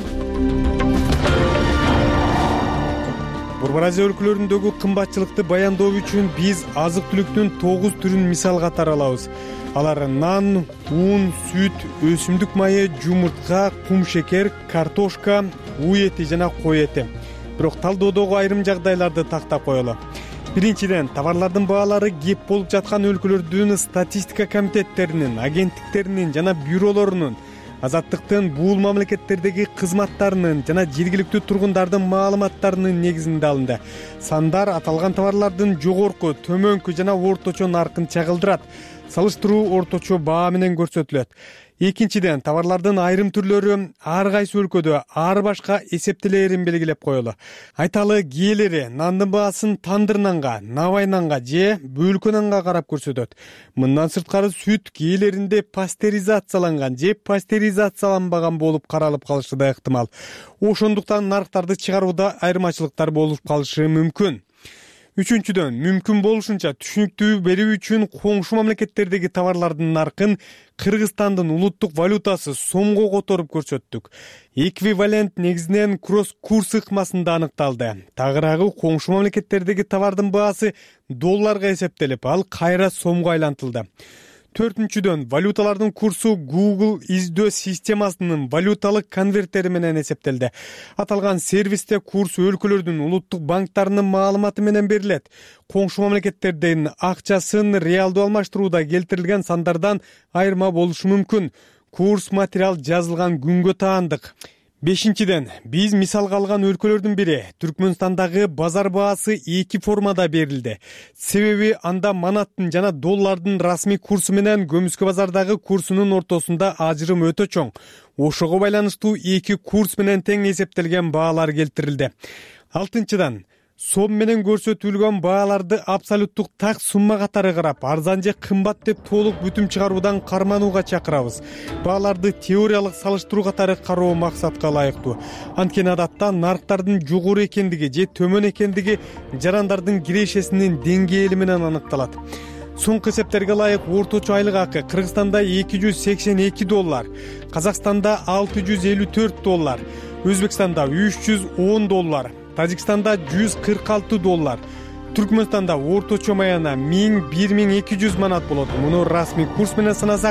Борбор Азия өлкөлөрүндөгү кымбатчылыкты баяндоо үчүн биз азык-түлүктүн 9 түрүн мисал катары алабыз. Алар нан, ун, сүт, өсүмдүк майы, жумуртка, кумшекер, картошка, уу эти жана кой эти. Бирок талдоодогу айрым жагдайларды тактап коелу. Биринчиден, товарлардын баалары кеп болуп жаткан өлкөлөрдүн статистика комитеттеринин, агенттиктеринин жана бюролорунун, азаттыктын бул мамлекеттердеги кызматтарынын жана жергиликтүү тургундардын маалыматтарынын негизинде алынды. Сандар аталган товарлардын жогорку, төмөнкү жана орточо наркын чагылдырат. Салыштыруу орточо баа менен көрсөтүлөт. Экинчиден, товарлардын айрым түрлөрү ар кайсы өлкөдө ар башка эсептелээрин белгилеп коелу. Айталы, кээleri нандын баасын тандыр нанга, навай нанга же бөлкө нанга карап көрсөтөт. Мындан сырткары сүт кээлеринде пастеризацияланган же пастеризацияланбаган болуп каралып калышы да ыктымал. Ошондуктан нарктарды чыгарууда айырмачылыктар болуп калышы мүмкүн. Үчүнчүдөн, мүмкүн болушунча түшүнүктүү берүү үчүн коңшу мамлекеттердеги товарлардын наркын Кыргызстандын улуттук валютасы сомго которуп көрсөттүк. Эквивалент негизинен кросс-курс ыкмасында аныкталды. Тагыраагы коңшу мамлекеттердеги товардын баасы долларга эсептелип, ал кайра сомго айлантылды. Төртүнчүдөн, валюталардын курсу Google издөө системасынын валюталык конвертери менен эсептелди. Аталган сервисте курс өлкөлөрдүн улуттук банктарынын маалыматы менен берилет. Коңшу мамлекеттердин акчасын реалдуу алмаштырууда келтирилген сандардан айырма болушу мүмкүн. Курс материал жазылган күнгө таандык. Бешинчиден, биз мисалга алган өлкөлөрдүн бири Түркмөнстандагы базар баасы 2 формада берилди. Себеби анда манаттын жана доллардын расмий курсу менен көмүскө базардагы курсунун ортосунда ажырым өтө чоң. Ошого байланыштуу 2 курс менен тең эсептелген баалар келтирилди. Алтынчыдан, сом менен көрсөтүлгөн бааларды абсолюттук так сумма катары карап, арзан же кымбат деп толук бүтүм чыгаруудан карманууга чакырабыз. Бааларды теориялык салыштыруу катары кароо максатка ылайыктуу. Анткени адатта нарктардын жогору экендиги же төмөн экендиги жарандардын кирешесинин деңгээли менен аныкталат. Соңку эсептерге ылайык орточо айлык акы Кыргызстанда 282 доллар, Казакстанда 654 доллар, Өзбекстанда 310 доллар, Тажикстанда 146 доллар, Түркмөнстанда орточо маяна 1000-1200 манат болот. Муну расмий курс менен санасак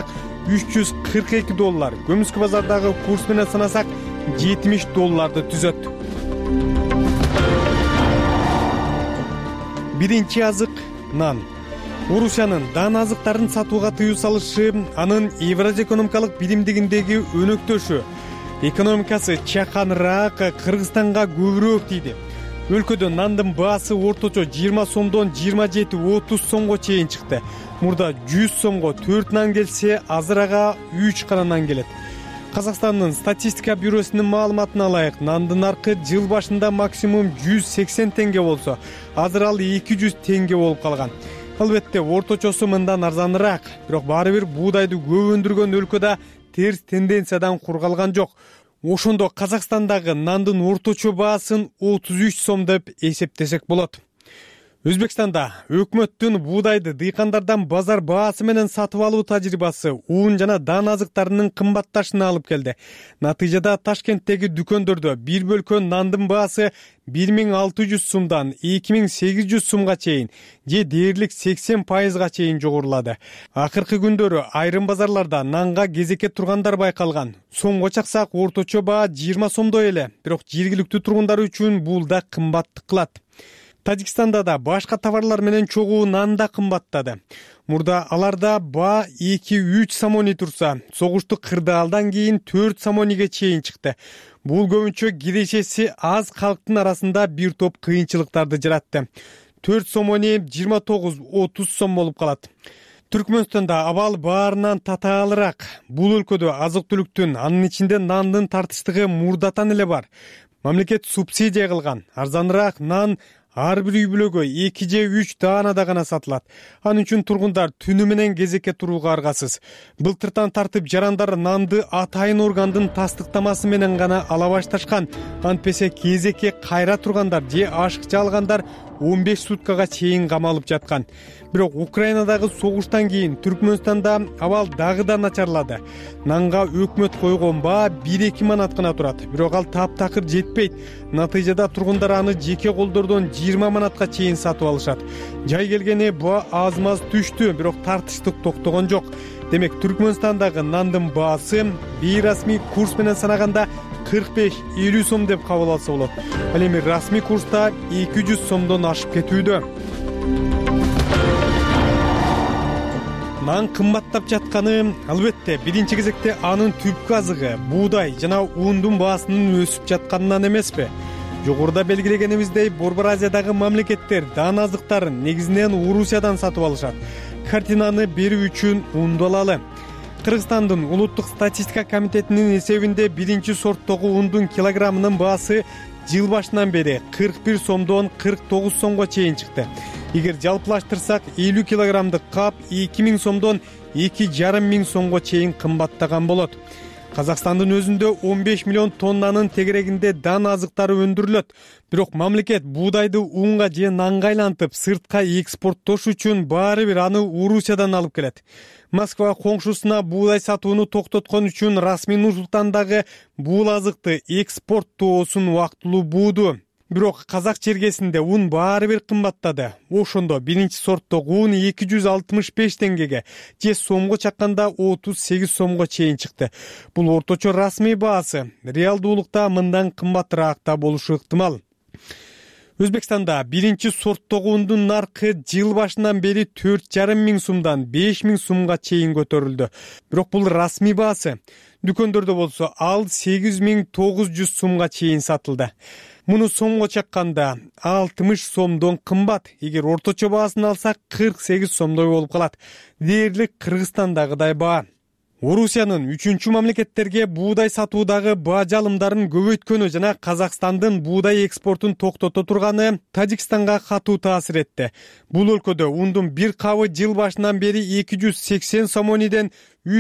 342 доллар, көмүскө базардагы курс менен санасак 70 долларды түзөт. Биринчи азык нан. Орусиянын дан азыктарын сатууга тыюу салышы анын Евразия экономикалык биримдигиндеги өнөктөшү. Экономикасы чаканыраак Кыргызстанга көбүрөөк тийди. Өлкөдө нандын баасы орточо 20 сомдон 27-30 сомго чейин чыкты. Мурда 100 сомго 4 нан келсе, азырага 3 гана нан келет. Казакстандын статистика бюросунун маалыматына ылайык, нандын наркы жыл башында максимум 180 теңге болсо, азыр ал 200 теңге болуп калган. Албетте, орточосу мындан арзаныраак, бирок баары бир буудайды көп өндүргөн өлкөдө терс тенденциядан кургалган жок. Ошондо Казакстандагы нандын орточо баасын 33 сом деп эсептесек болот. Өзбекстанда өкмөттүн буудайды дыйкандардан базар баасы менен сатып алуу тажрыйбасы уун жана даан азыктарынын кымбатташына алып келди. Натыйжада Ташкенттеги дүкөндөрдө бир бөлкө нандын баасы 1600 сумдан 2800 сумга чейин же дээрлик 80% чейин жогорулады. Акыркы күндөрү айрым базарларда нанга кезекке тургандар байкалган. Сомго чаксак орточо баа 20 сомдой эле, бирок жергиликтүү тургундар үчүн бул да кымбаттык кылат. Тажикстанда да башка товарлар менен чогуу нан да кымбаттады. Мурда аларда баа 2-3 самони турса, согуштук кырдаалдан кийин 4 самониге чейин чыкты. Бул көбүнчө кирешеси аз калктын арасында бир топ кыйынчылыктарды жаратты. 4 самони 29-30 сом болуп калат. Түркмөнстанда абал баарынан татаалыраак. Бул өлкөдө азык-түлүктүн, анын ичинде нандын тартыштыгы мурдатан эле бар. Мамлекет субсидия кылган. Арзаныраак нан ар бир үй бүлөгө 2 же 3 даанада гана сатылат. Анын үчүн тургундар түнү менен кезекке турууга аргасыз. Былтыртан тартып жарандар нанды атайын органдын тастыктамасы менен гана ала башташкан. Антпесе кезекке кайра тургандар же ашыкча алгандар 15 суткага чейин камалып жаткан. Бирок Украинадагы согуштан кийин Түркмөнстанда абал дагы да начарлады. Нанга өкмөт койгон баа 1-2 манат гана турат. Бирок ал таптакыр жетпейт. Натыйжада тургундар аны жеке колдордон 20 манатка чейин сатып алышат. Жай келгени баа аз-маз түштү, бирок тартыштык токтогон жок. Демек Түркмөнстандагы нандын баасы бейрасмий курс менен санаганда 45-50 сом деп кабыл алса болот. Ал эми расмий курста 200 сомдон ашып кетүүдө. Нан кымбаттап жатканы албетте биринчи кезекте анын түпкү азыгы, буудай жана ундун баасынын өсүп жатканынан эмеспи? Жогоруда белгилегенибиздей, Борбор Азиядагы мамлекеттер даан азыктарын негизинен Орусиядан сатып алышат. Картинаны берүү үчүн унду алалы. Кыргызстандын улуттук статистика комитетинин эсебинде биринчи сорттогу ундун килограммынын баасы жыл башынан бери 41 сомдон 49 сомго чейин чыкты. Эгер жалпылаштырсак 50 килограммдык кап 2000 сомдон 2,5 сомго чейин кымбаттаган болот. Казакстандын өзүндө 15 миллион тоннанын тегерегинде даан азыктары өндүрүлөт. Бирок мамлекет буудайды унга же нанга айлантып сыртка экспорттош үчүн баары бир аны Орусиядан алып келет. Москва коңшусуна буудай сатууну токтоткон үчүн расмий Нур-Султандагы бул азыкты экспорттоосун убактылуу бууду. Бирок казак чергесинде ун баары бир кымбаттады. Ошондо биринчи сорттогу ун 265 теңгеге, же сомго чакканда 38 сомго чейин чыкты. Бул орточо расмий баасы. Реалдуулукта мындан кымбатыраак да болушу ыктымал. Өзбекстанда биринчи сорттогу ундун наркы жыл башынан бери 4,5 сумдан 5,000 сумга чейин көтөрүлдү. Бирок бул расмий баасы. Дүкөндөрдө болсо ал 8,900 сумга чейин сатылды. Муну сомго чакканда 60 сомдон кымбат. Эгер орточо баасын алсак 48 сомдой болуп калат. Дээрлик Кыргызстандагыдай баа. Орусиянын 3-чү мамлекеттерге буудай сатуудагы баа жалымдарын көбөйткөнү жана Казакстандын буудай экспортун токтото турганы Тажикстанга катуу таасир этти. Бул өлкөдө ундун бир кабы жыл башынан бери 280 самониден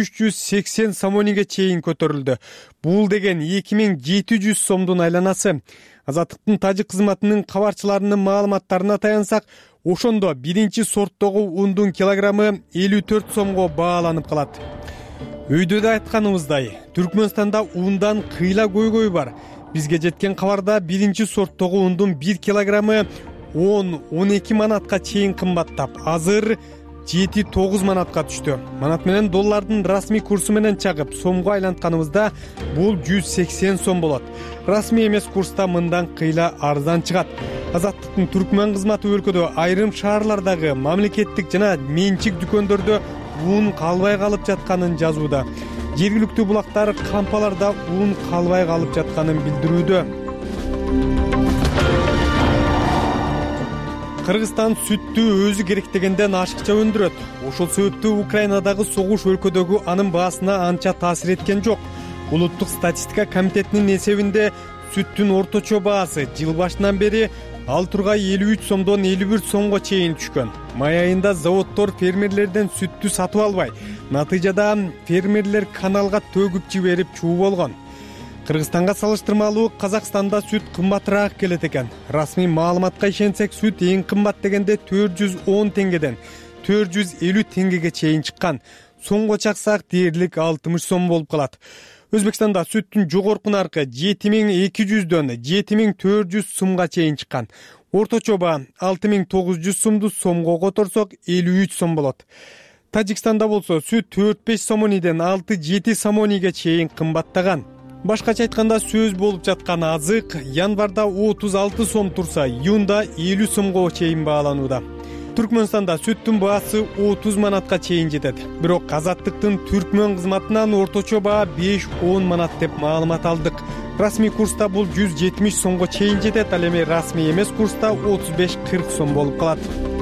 380 самониге чейин көтөрүлдү. Бул деген 2700 сомдун айланасы. Азаттыктын тажик кызматынын кабарчыларынын маалыматтарына таянсак, ошондо биринчи сорттогу ундун килограммы 54 сомго бааланып калат. Өйдө да айтканыбыздай, Түркмөнстанда ундан кыйла көйгөй бар. Бизге жеткен кабарда биринчи сорттогу ундун 1 килограммы 10-12 манатка чейин кымбаттап, азыр 7-9 манатка түштү. Манат менен доллардын расмий курсу менен чагып, сомго айлантканыбызда бул 180 сом болот. Расмий эмес курста мындан кыйла арзан чыгат. Азаттыктын түркмөн кызматы өлкөдө айрым шаарлардагы мамлекеттик жана менчик дүкөндөрдө ун калбай калып жатканын жазууда. Жергиликтүү булактар кампаларда ун калбай калып жатканын билдирүүдө. Кыргызстан сүттү өзү керектегенден ашыкча өндүрөт. Ошол себептүү Украинадагы согуш өлкөдөгү анын баасына анча таасир эткен жок. Улуттук статистика комитетинин эсебинде сүттүн орточо баасы жыл башынан бери ал тургай 53 сомдон 51 сомго чейин түшкөн. Май айында заводдор фермерлерден сүттү сатып албай, натыйжада фермерлер каналга төгүп жиберип чуу болгон. Кыргызстанга салыштырмалуу Казакстанда сүт кымбатыраак келет экен. Расмий маалыматка ишенсек, сүт эң кымбат дегенде 410 теңгеден 450 теңгеге чейин чыккан. Сомго чаксак дээрлик 60 сом болуп калат. Өзбекстанда сүттүн жогорку наркы 7200дөн 7400 сомго чейин чыккан. Орточо баа 6900 сомду сомго которсок 53 сом болот. Тажикстанда болсо сүт 4-5 сомониден 6-7 сомониге чейин кымбаттаган. Башкача айтканда, сөз болуп жаткан азык январда 36 сом турса, июнда 50 сомго чейин бааланууда. Түркмөнстанда сүттүн баасы 30 манатка чейин жетет. Бирок Азаттыктын Түркмөн кызматынан орточо баа 5-10 манат деп маалымат алдык. Расмий курста бул 170 сомго чейин жетет, ал эми расмий эмес курста 35-40 сом болуп калат.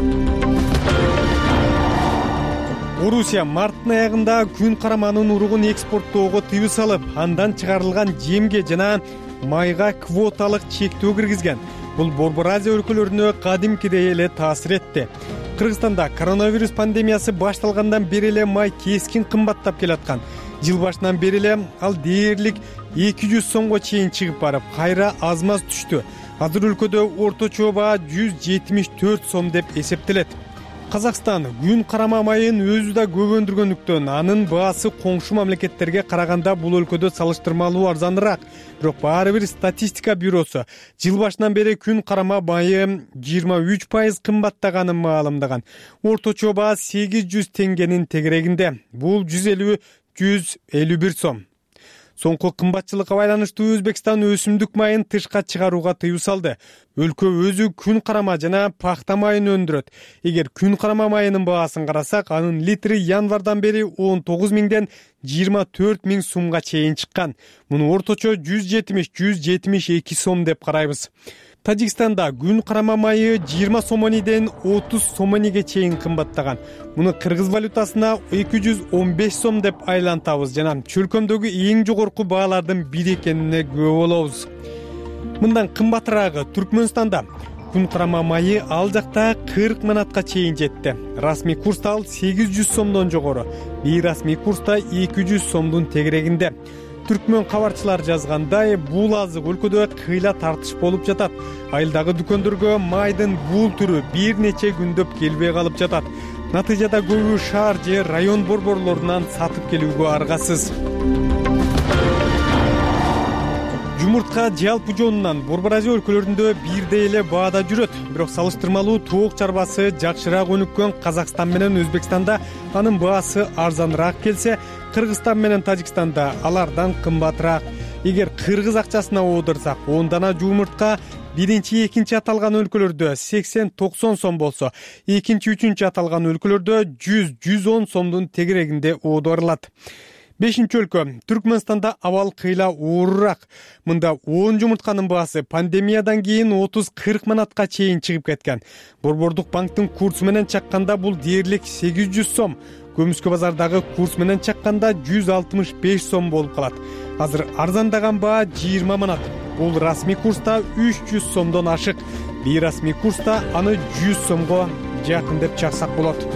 Орусия марттын аягында күн караманын уругун экспорттоого тыюу салып, андан чыгарылган жемге жана майга квоталык чектөө киргизген. Бул Борбор Азия өлкөлөрүнө кадимкидей эле таасир этти. Кыргызстанда коронавирус пандемиясы башталгандан бери эле май кескин кымбаттап келаткан. Жыл башынан бери эле ал дээрлик 200 сомго чейин чыгып барып, кайра аз-маз түштү. Азыр өлкөдө орточо баа 174 сом деп эсептелет. Казакстан күн карама майын өзү да көп өндүргөндүктөн анын баасы коңшу мамлекеттерге караганда бул өлкөдө салыштырмалуу арзаныраак. Бирок баары бир статистика бюросу жыл башынан бери күн карама майы 23% кымбаттаганын маалымдаган. Орточо баа 800 теңгенин тегерегинде. Бул 150-151 сом. Соңку кымбатчылыкка байланыштуу Өзбекстан өсүмдүк майын тышка чыгарууга тыюу салды. Өлкө өзү күн карама жана пахта майын өндүрөт. Эгер күн карама майынын баасын карасак, анын литри январдан бери 19 миңден 24 миң сумга чейин чыккан. Муну орточо 170-172 сом деп карайбыз. Тажикстанда күн карама майы 20 сомониден 30 сомониге чейин кымбаттаган. Муну кыргыз валютасына 215 сом деп айлантабыз жана чөлкөмдөгү эң жогорку баалардын бири экенине күбө болобуз. Мындан кымбатыраагы Түркмөнстанда күн карама майы ал жакта 40 манатка чейин жетти. Расмий курста ал 800 сомдон жогору, бейрасмий курста 200 сомдун тегерегинде. Түркмөн кабарчылар жазгандай, бул азык өлкөдө кыйла тартыш болуп жатат. Айылдагы дүкөндөргө майдын бул түрү бир нече күндөп келбей калып жатат. Натыйжада көбү шаар же район борборлорунан сатып келүүгө аргасыз. Жумуртка жалпы жонунан Борбор Азия өлкөлөрүндө бирдей эле баада жүрөт. Бирок салыштырмалуу тоок чарбасы жакшыраак өнүккөн Казакстан менен Өзбекстанда анын баасы арзаныраак келсе, Кыргызстан менен Тажикстанда алардан кымбатыраак. Эгер кыргыз акчасына оодурсак, 10 дана жумуртка биринчи, экинчи аталган өлкөлөрдө 80-90 сом болсо, экинчи, үчүнчү аталган өлкөлөрдө 100-110 сомдун тегерегинде оодурулат. 5-нчи өлкө Түркмөнстанда абал кыйла оорураак. Мында 10 жумуртканын баасы пандемиядан кийин 30-40 манатка чейин чыгып кеткен. Борбордук банктын курсу менен чакканда бул дээрлик 800 сом. Көмүскө базардагы курс менен чакканда 165 сом болуп калат. Азыр арзандаган баа 20 манат. Бул расмий курста 300 сомдон ашык. Бейрасмий курста аны 100 сомго жакын деп чаксак болот.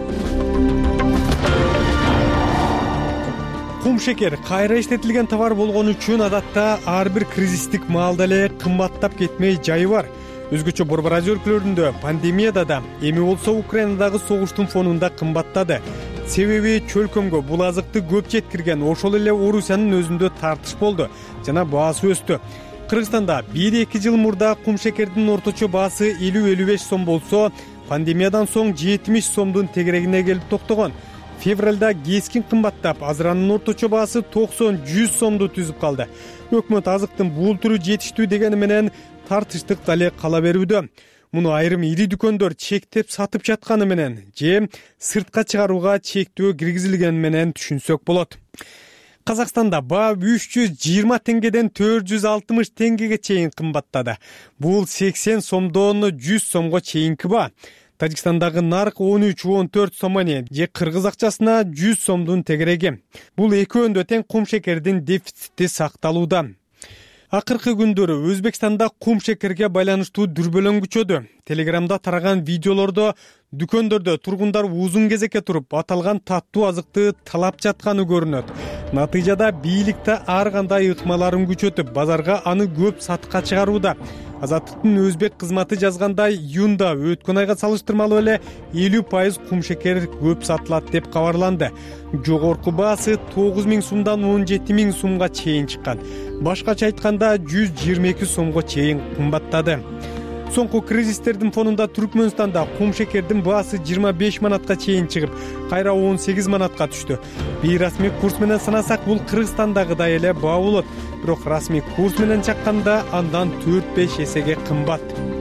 Кум шекер кайра иштетилген товар болгон үчүн адатта ар бир кризистик маалда эле кымбаттап кетмей жайы бар. Өзгөчө Борбор Азия өлкөлөрүндө пандемияда да, эми болсо Украинадагы согуштун фонунда кымбаттады. Себеби чөлкөмгө бул азыкты көп жеткирген, ошол эле Орусиянын өзүндө тартыш болду жана баасы өстү. Кыргызстанда 1-2 жыл мурда кум шекердин орточо баасы 50-55 сом болсо, пандемиядан соң 70 сомдун тегерегине келип токтогон. Февралда кескин кымбаттап, азыр анын орточо баасы 90-100 сомду түзүп калды. Өкмөт азыктын бул түрү жетиштүү дегени менен тартыштык дале кала берүүдө. Муну айрым ири дүкөндөр чектеп сатып жатканы менен же сыртка чыгарууга чектөө киргизилгени менен түшүнсөк болот. Казакстанда баа 320 теңгеден 460 теңгеге чейин кымбаттады. Бул 80 сомдон 100 сомго чейинки баа. Тажикстандагы нарк 13-14 сомони же кыргыз акчасына 100 сомдун тегереги. Бул экөөндө тең кум шекердин дефицити сакталууда. Акыркы күндөрү Өзбекстанда кум шекерге байланыштуу дүрбөлөң күчөдү. Телеграмда тараган видеолордо дүкөндөрдө тургундар узун кезекке туруп аталган таттуу азыкты талап жатканы көрүнөт. Натыйжада бийликте ар кандай ыкмаларын күчөтүп, базарга аны көп сатыкка чыгарууда. Азаттыктын өзбек кызматы жазгандай, июнда өткөн айга салыштырмалуу эле 50% кум шекер көп сатылат деп кабарланды. Жогорку баасы 9000 сумдан 17000 сумга чейин чыккан. Башкача айтканда 122 сомго чейин кымбаттады. Соңку кризистердин фонунда Түркмөнстанда кум шекердин баасы 25 манатка чейин чыгып, кайра 18 манатка түштү. Бейрасмий курс менен санасак, бул Кыргызстандагыдай эле баа болот. Бирок расмий курс менен чакканда андан 4-5 эсеге кымбат.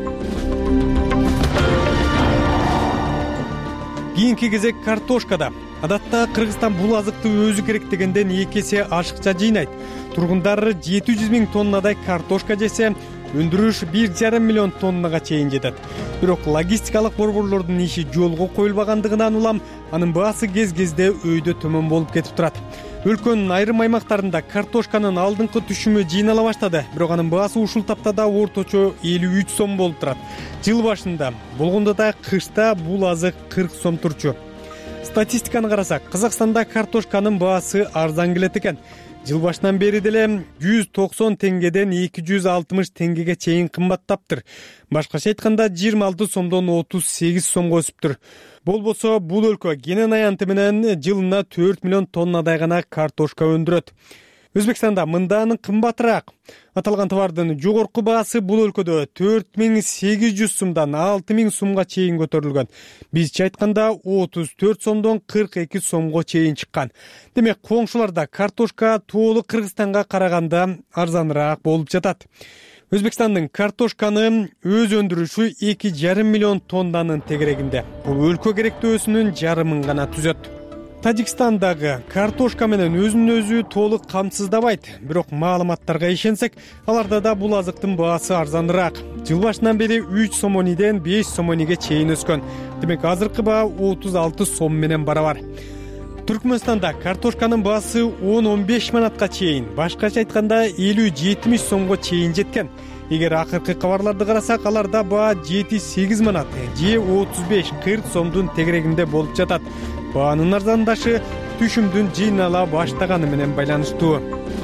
Кийинки кезек картошкада. Адатта Кыргызстан бул азыкты өзү керек дегенден 2 эсе ашыкча жыйнайт. Тургундар 700 000 тоннадай картошка жесе, өндүрүш 1,5 миллион тоннага чейин жетет. Бирок логистикалык борборлордун иши жолго коюлбагандыгынан улам анын баасы кез-кезде өйдө төмөн болуп кетип турат. Өлкөнүн айрым аймактарында картошканын алдыңкы түшүмү жыйнала баштады, бирок анын баасы ушул таптада орточо 53 сом болуп турат. Жыл башында болгондо да кышта бул азык 40 сом турчу. Статистиканы карасак, Казакстанда картошканын баасы арзан келет экен. Жыл башынан бери деле 190 теңгеден 260 теңгеге чейин кымбаттаптыр. Башкача айтканда 26 сомдон 38 сомго өсүптүр. Болбосо бул өлкө кенен аянты менен жылына 4 миллион тоннадай гана картошка өндүрөт. Өзбекстанда мындан кымбатыраак. Аталган товардын жогорку баасы бул өлкөдө 4800 сумдан 6000 сумга чейин көтөрүлгөн. Бизче айтканда 34 сомдон 42 сомго чейин чыккан. Демек, коңшуларда картошка тоолу Кыргызстанга караганда арзаныраак болуп жатат. Өзбекстандын картошканы өз өндүрүшү 2,5 миллион тоннанын тегерегинде. Бул өлкө керектөөсүнүн жарымын гана түзөт. Тажикстандагы картошка менен өзүн-өзү толук камсыздабайт. Бирок маалыматтарга ишенсек, аларда да бул азыктын баасы арзаныраак. Жыл башынан бери 3 сомониден 5 сомониге чейин өскөн. Демек, азыркы баа 36 сом менен барабар. Түркмөнстанда картошканын баасы 10-15 манатка чейин, башкача айтканда 50-70 сомго чейин жеткен. Эгер акыркы кабарларды карасак, аларда баа 7-8 манат же 35-40 сомдун тегерегинде болуп жатат. Баанын арзандашы түшүмдүн жыйнала баштаганы менен байланыштуу.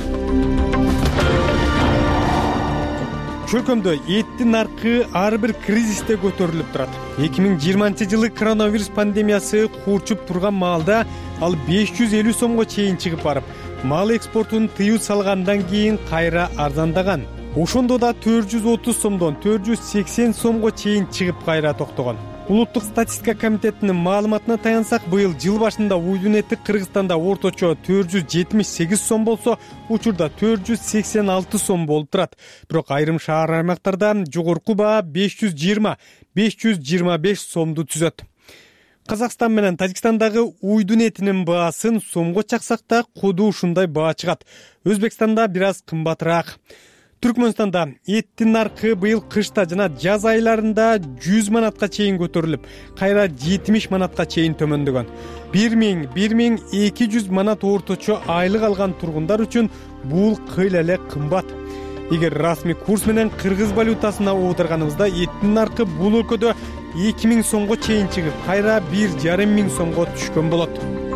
Чөлкөмдө эттин наркы ар бир кризисте көтөрүлүп турат. 2020 жылы коронавирус пандемиясы курчуп турган маалда ал 550 сомго чейин чыгып барып, мал экспортун тыюу салгандан кийин кайра арзандаган. Ошондо да 430 сомдон 480 сомго чейин чыгып кайра токтогон. Улуттук статистика комитетинин маалыматына таянсак, быйыл жыл башында уйдун эти Кыргызстанда орточо 478 сом болсо, учурда 486 сом болуп турат. Бирок айрым шаар аймактарда жогорку баа 520-525 сомду түзөт. Казакстан менен Тажикстандагы уйдун этинин баасын сомго чаксак да, коду ушундай баа чыгат. Өзбекстанда бир аз кымбатыраак. Түркмөнстанда эттин наркы быйыл кышта жана жаз айларында 100 манатка чейин көтөрүлүп, кайра 70 манатка чейин төмөндөгөн. 1000-1200 манат орточо айлык алган тургундар үчүн бул кыйла эле кымбат. Эгер расмий курс менен кыргыз валютасына отурганыбызда, эттин наркы бул өлкөдө 2000 сомго чейин чыгып, кайра 1500 сомго түшкөн болот.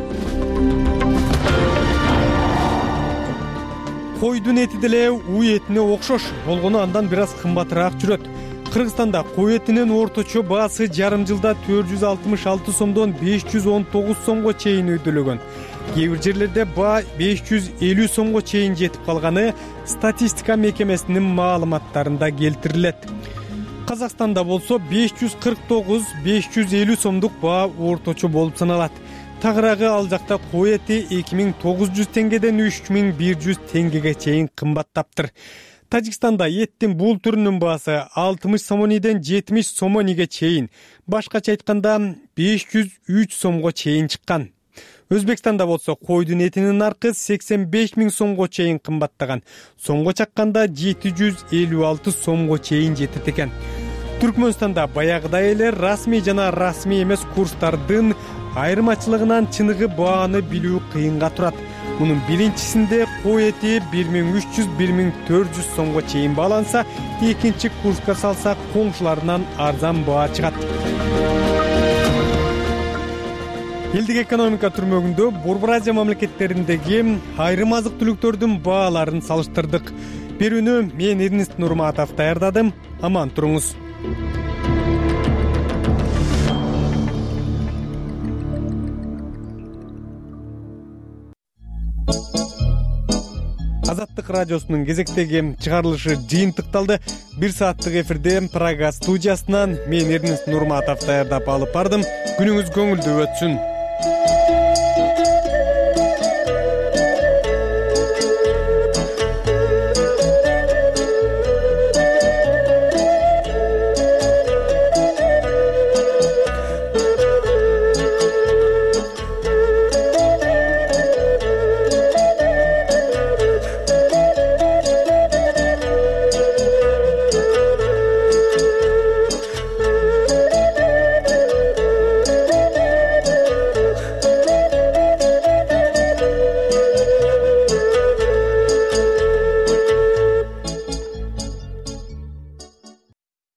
Койдун эти деле уй этине окшош болгону андан бир аз кымбатыраак жүрөт. Кыргызстанда кой этинин орточо баасы жарым жылда 466 сомдон 519 сомго чейин өйдөлөгөн. Кээ бир жерлерде баа 550 сомго чейин жетип калганы статистика мекемесинин маалыматтарында келтирилет. Казакстанда болсо 549-550 сомдук баа орточо болуп саналат. Тагыраагы ал жакта кой эти 2900 теңгеден 3100 теңгеге чейин кымбаттаптыр. Тажикстанда эттин бул түрүнүн баасы 60 сомониден 70 сомониге чейин, башкача айтканда 503 сомго чейин чыккан. Өзбекстанда болсо койдун этинин наркы 85 000 сомго чейин кымбаттаган. Сомго чакканда 756 сомго чейин жетет экен. Түркмөнстанда баягыдай эле расмий жана расмий эмес курстардын айырмачылыгынан чыныгы бааны билүү кыйынга турат. Мунун биринчисинде кой эти 1300-1400 сомго чейин бааланса, экинчи курска салса коңшуларынан арзан баа чыгат. Элдик экономика түрмөгүндө Борбор Азия мамлекеттериндеги айрым азык-түлүктөрдүн бааларын салыштырдык. Берүүнү мен Эрнест Нурматов даярдадым. Аман туруңуз. Азаттык радиосунун кезектеги чыгарылышы жыйынтыкталды. 1 сааттык эфирде Прага студиясынан мен Эрнест Нурматов даярдап алып бардым. Күнүңүз көңүлдүү өтсүн.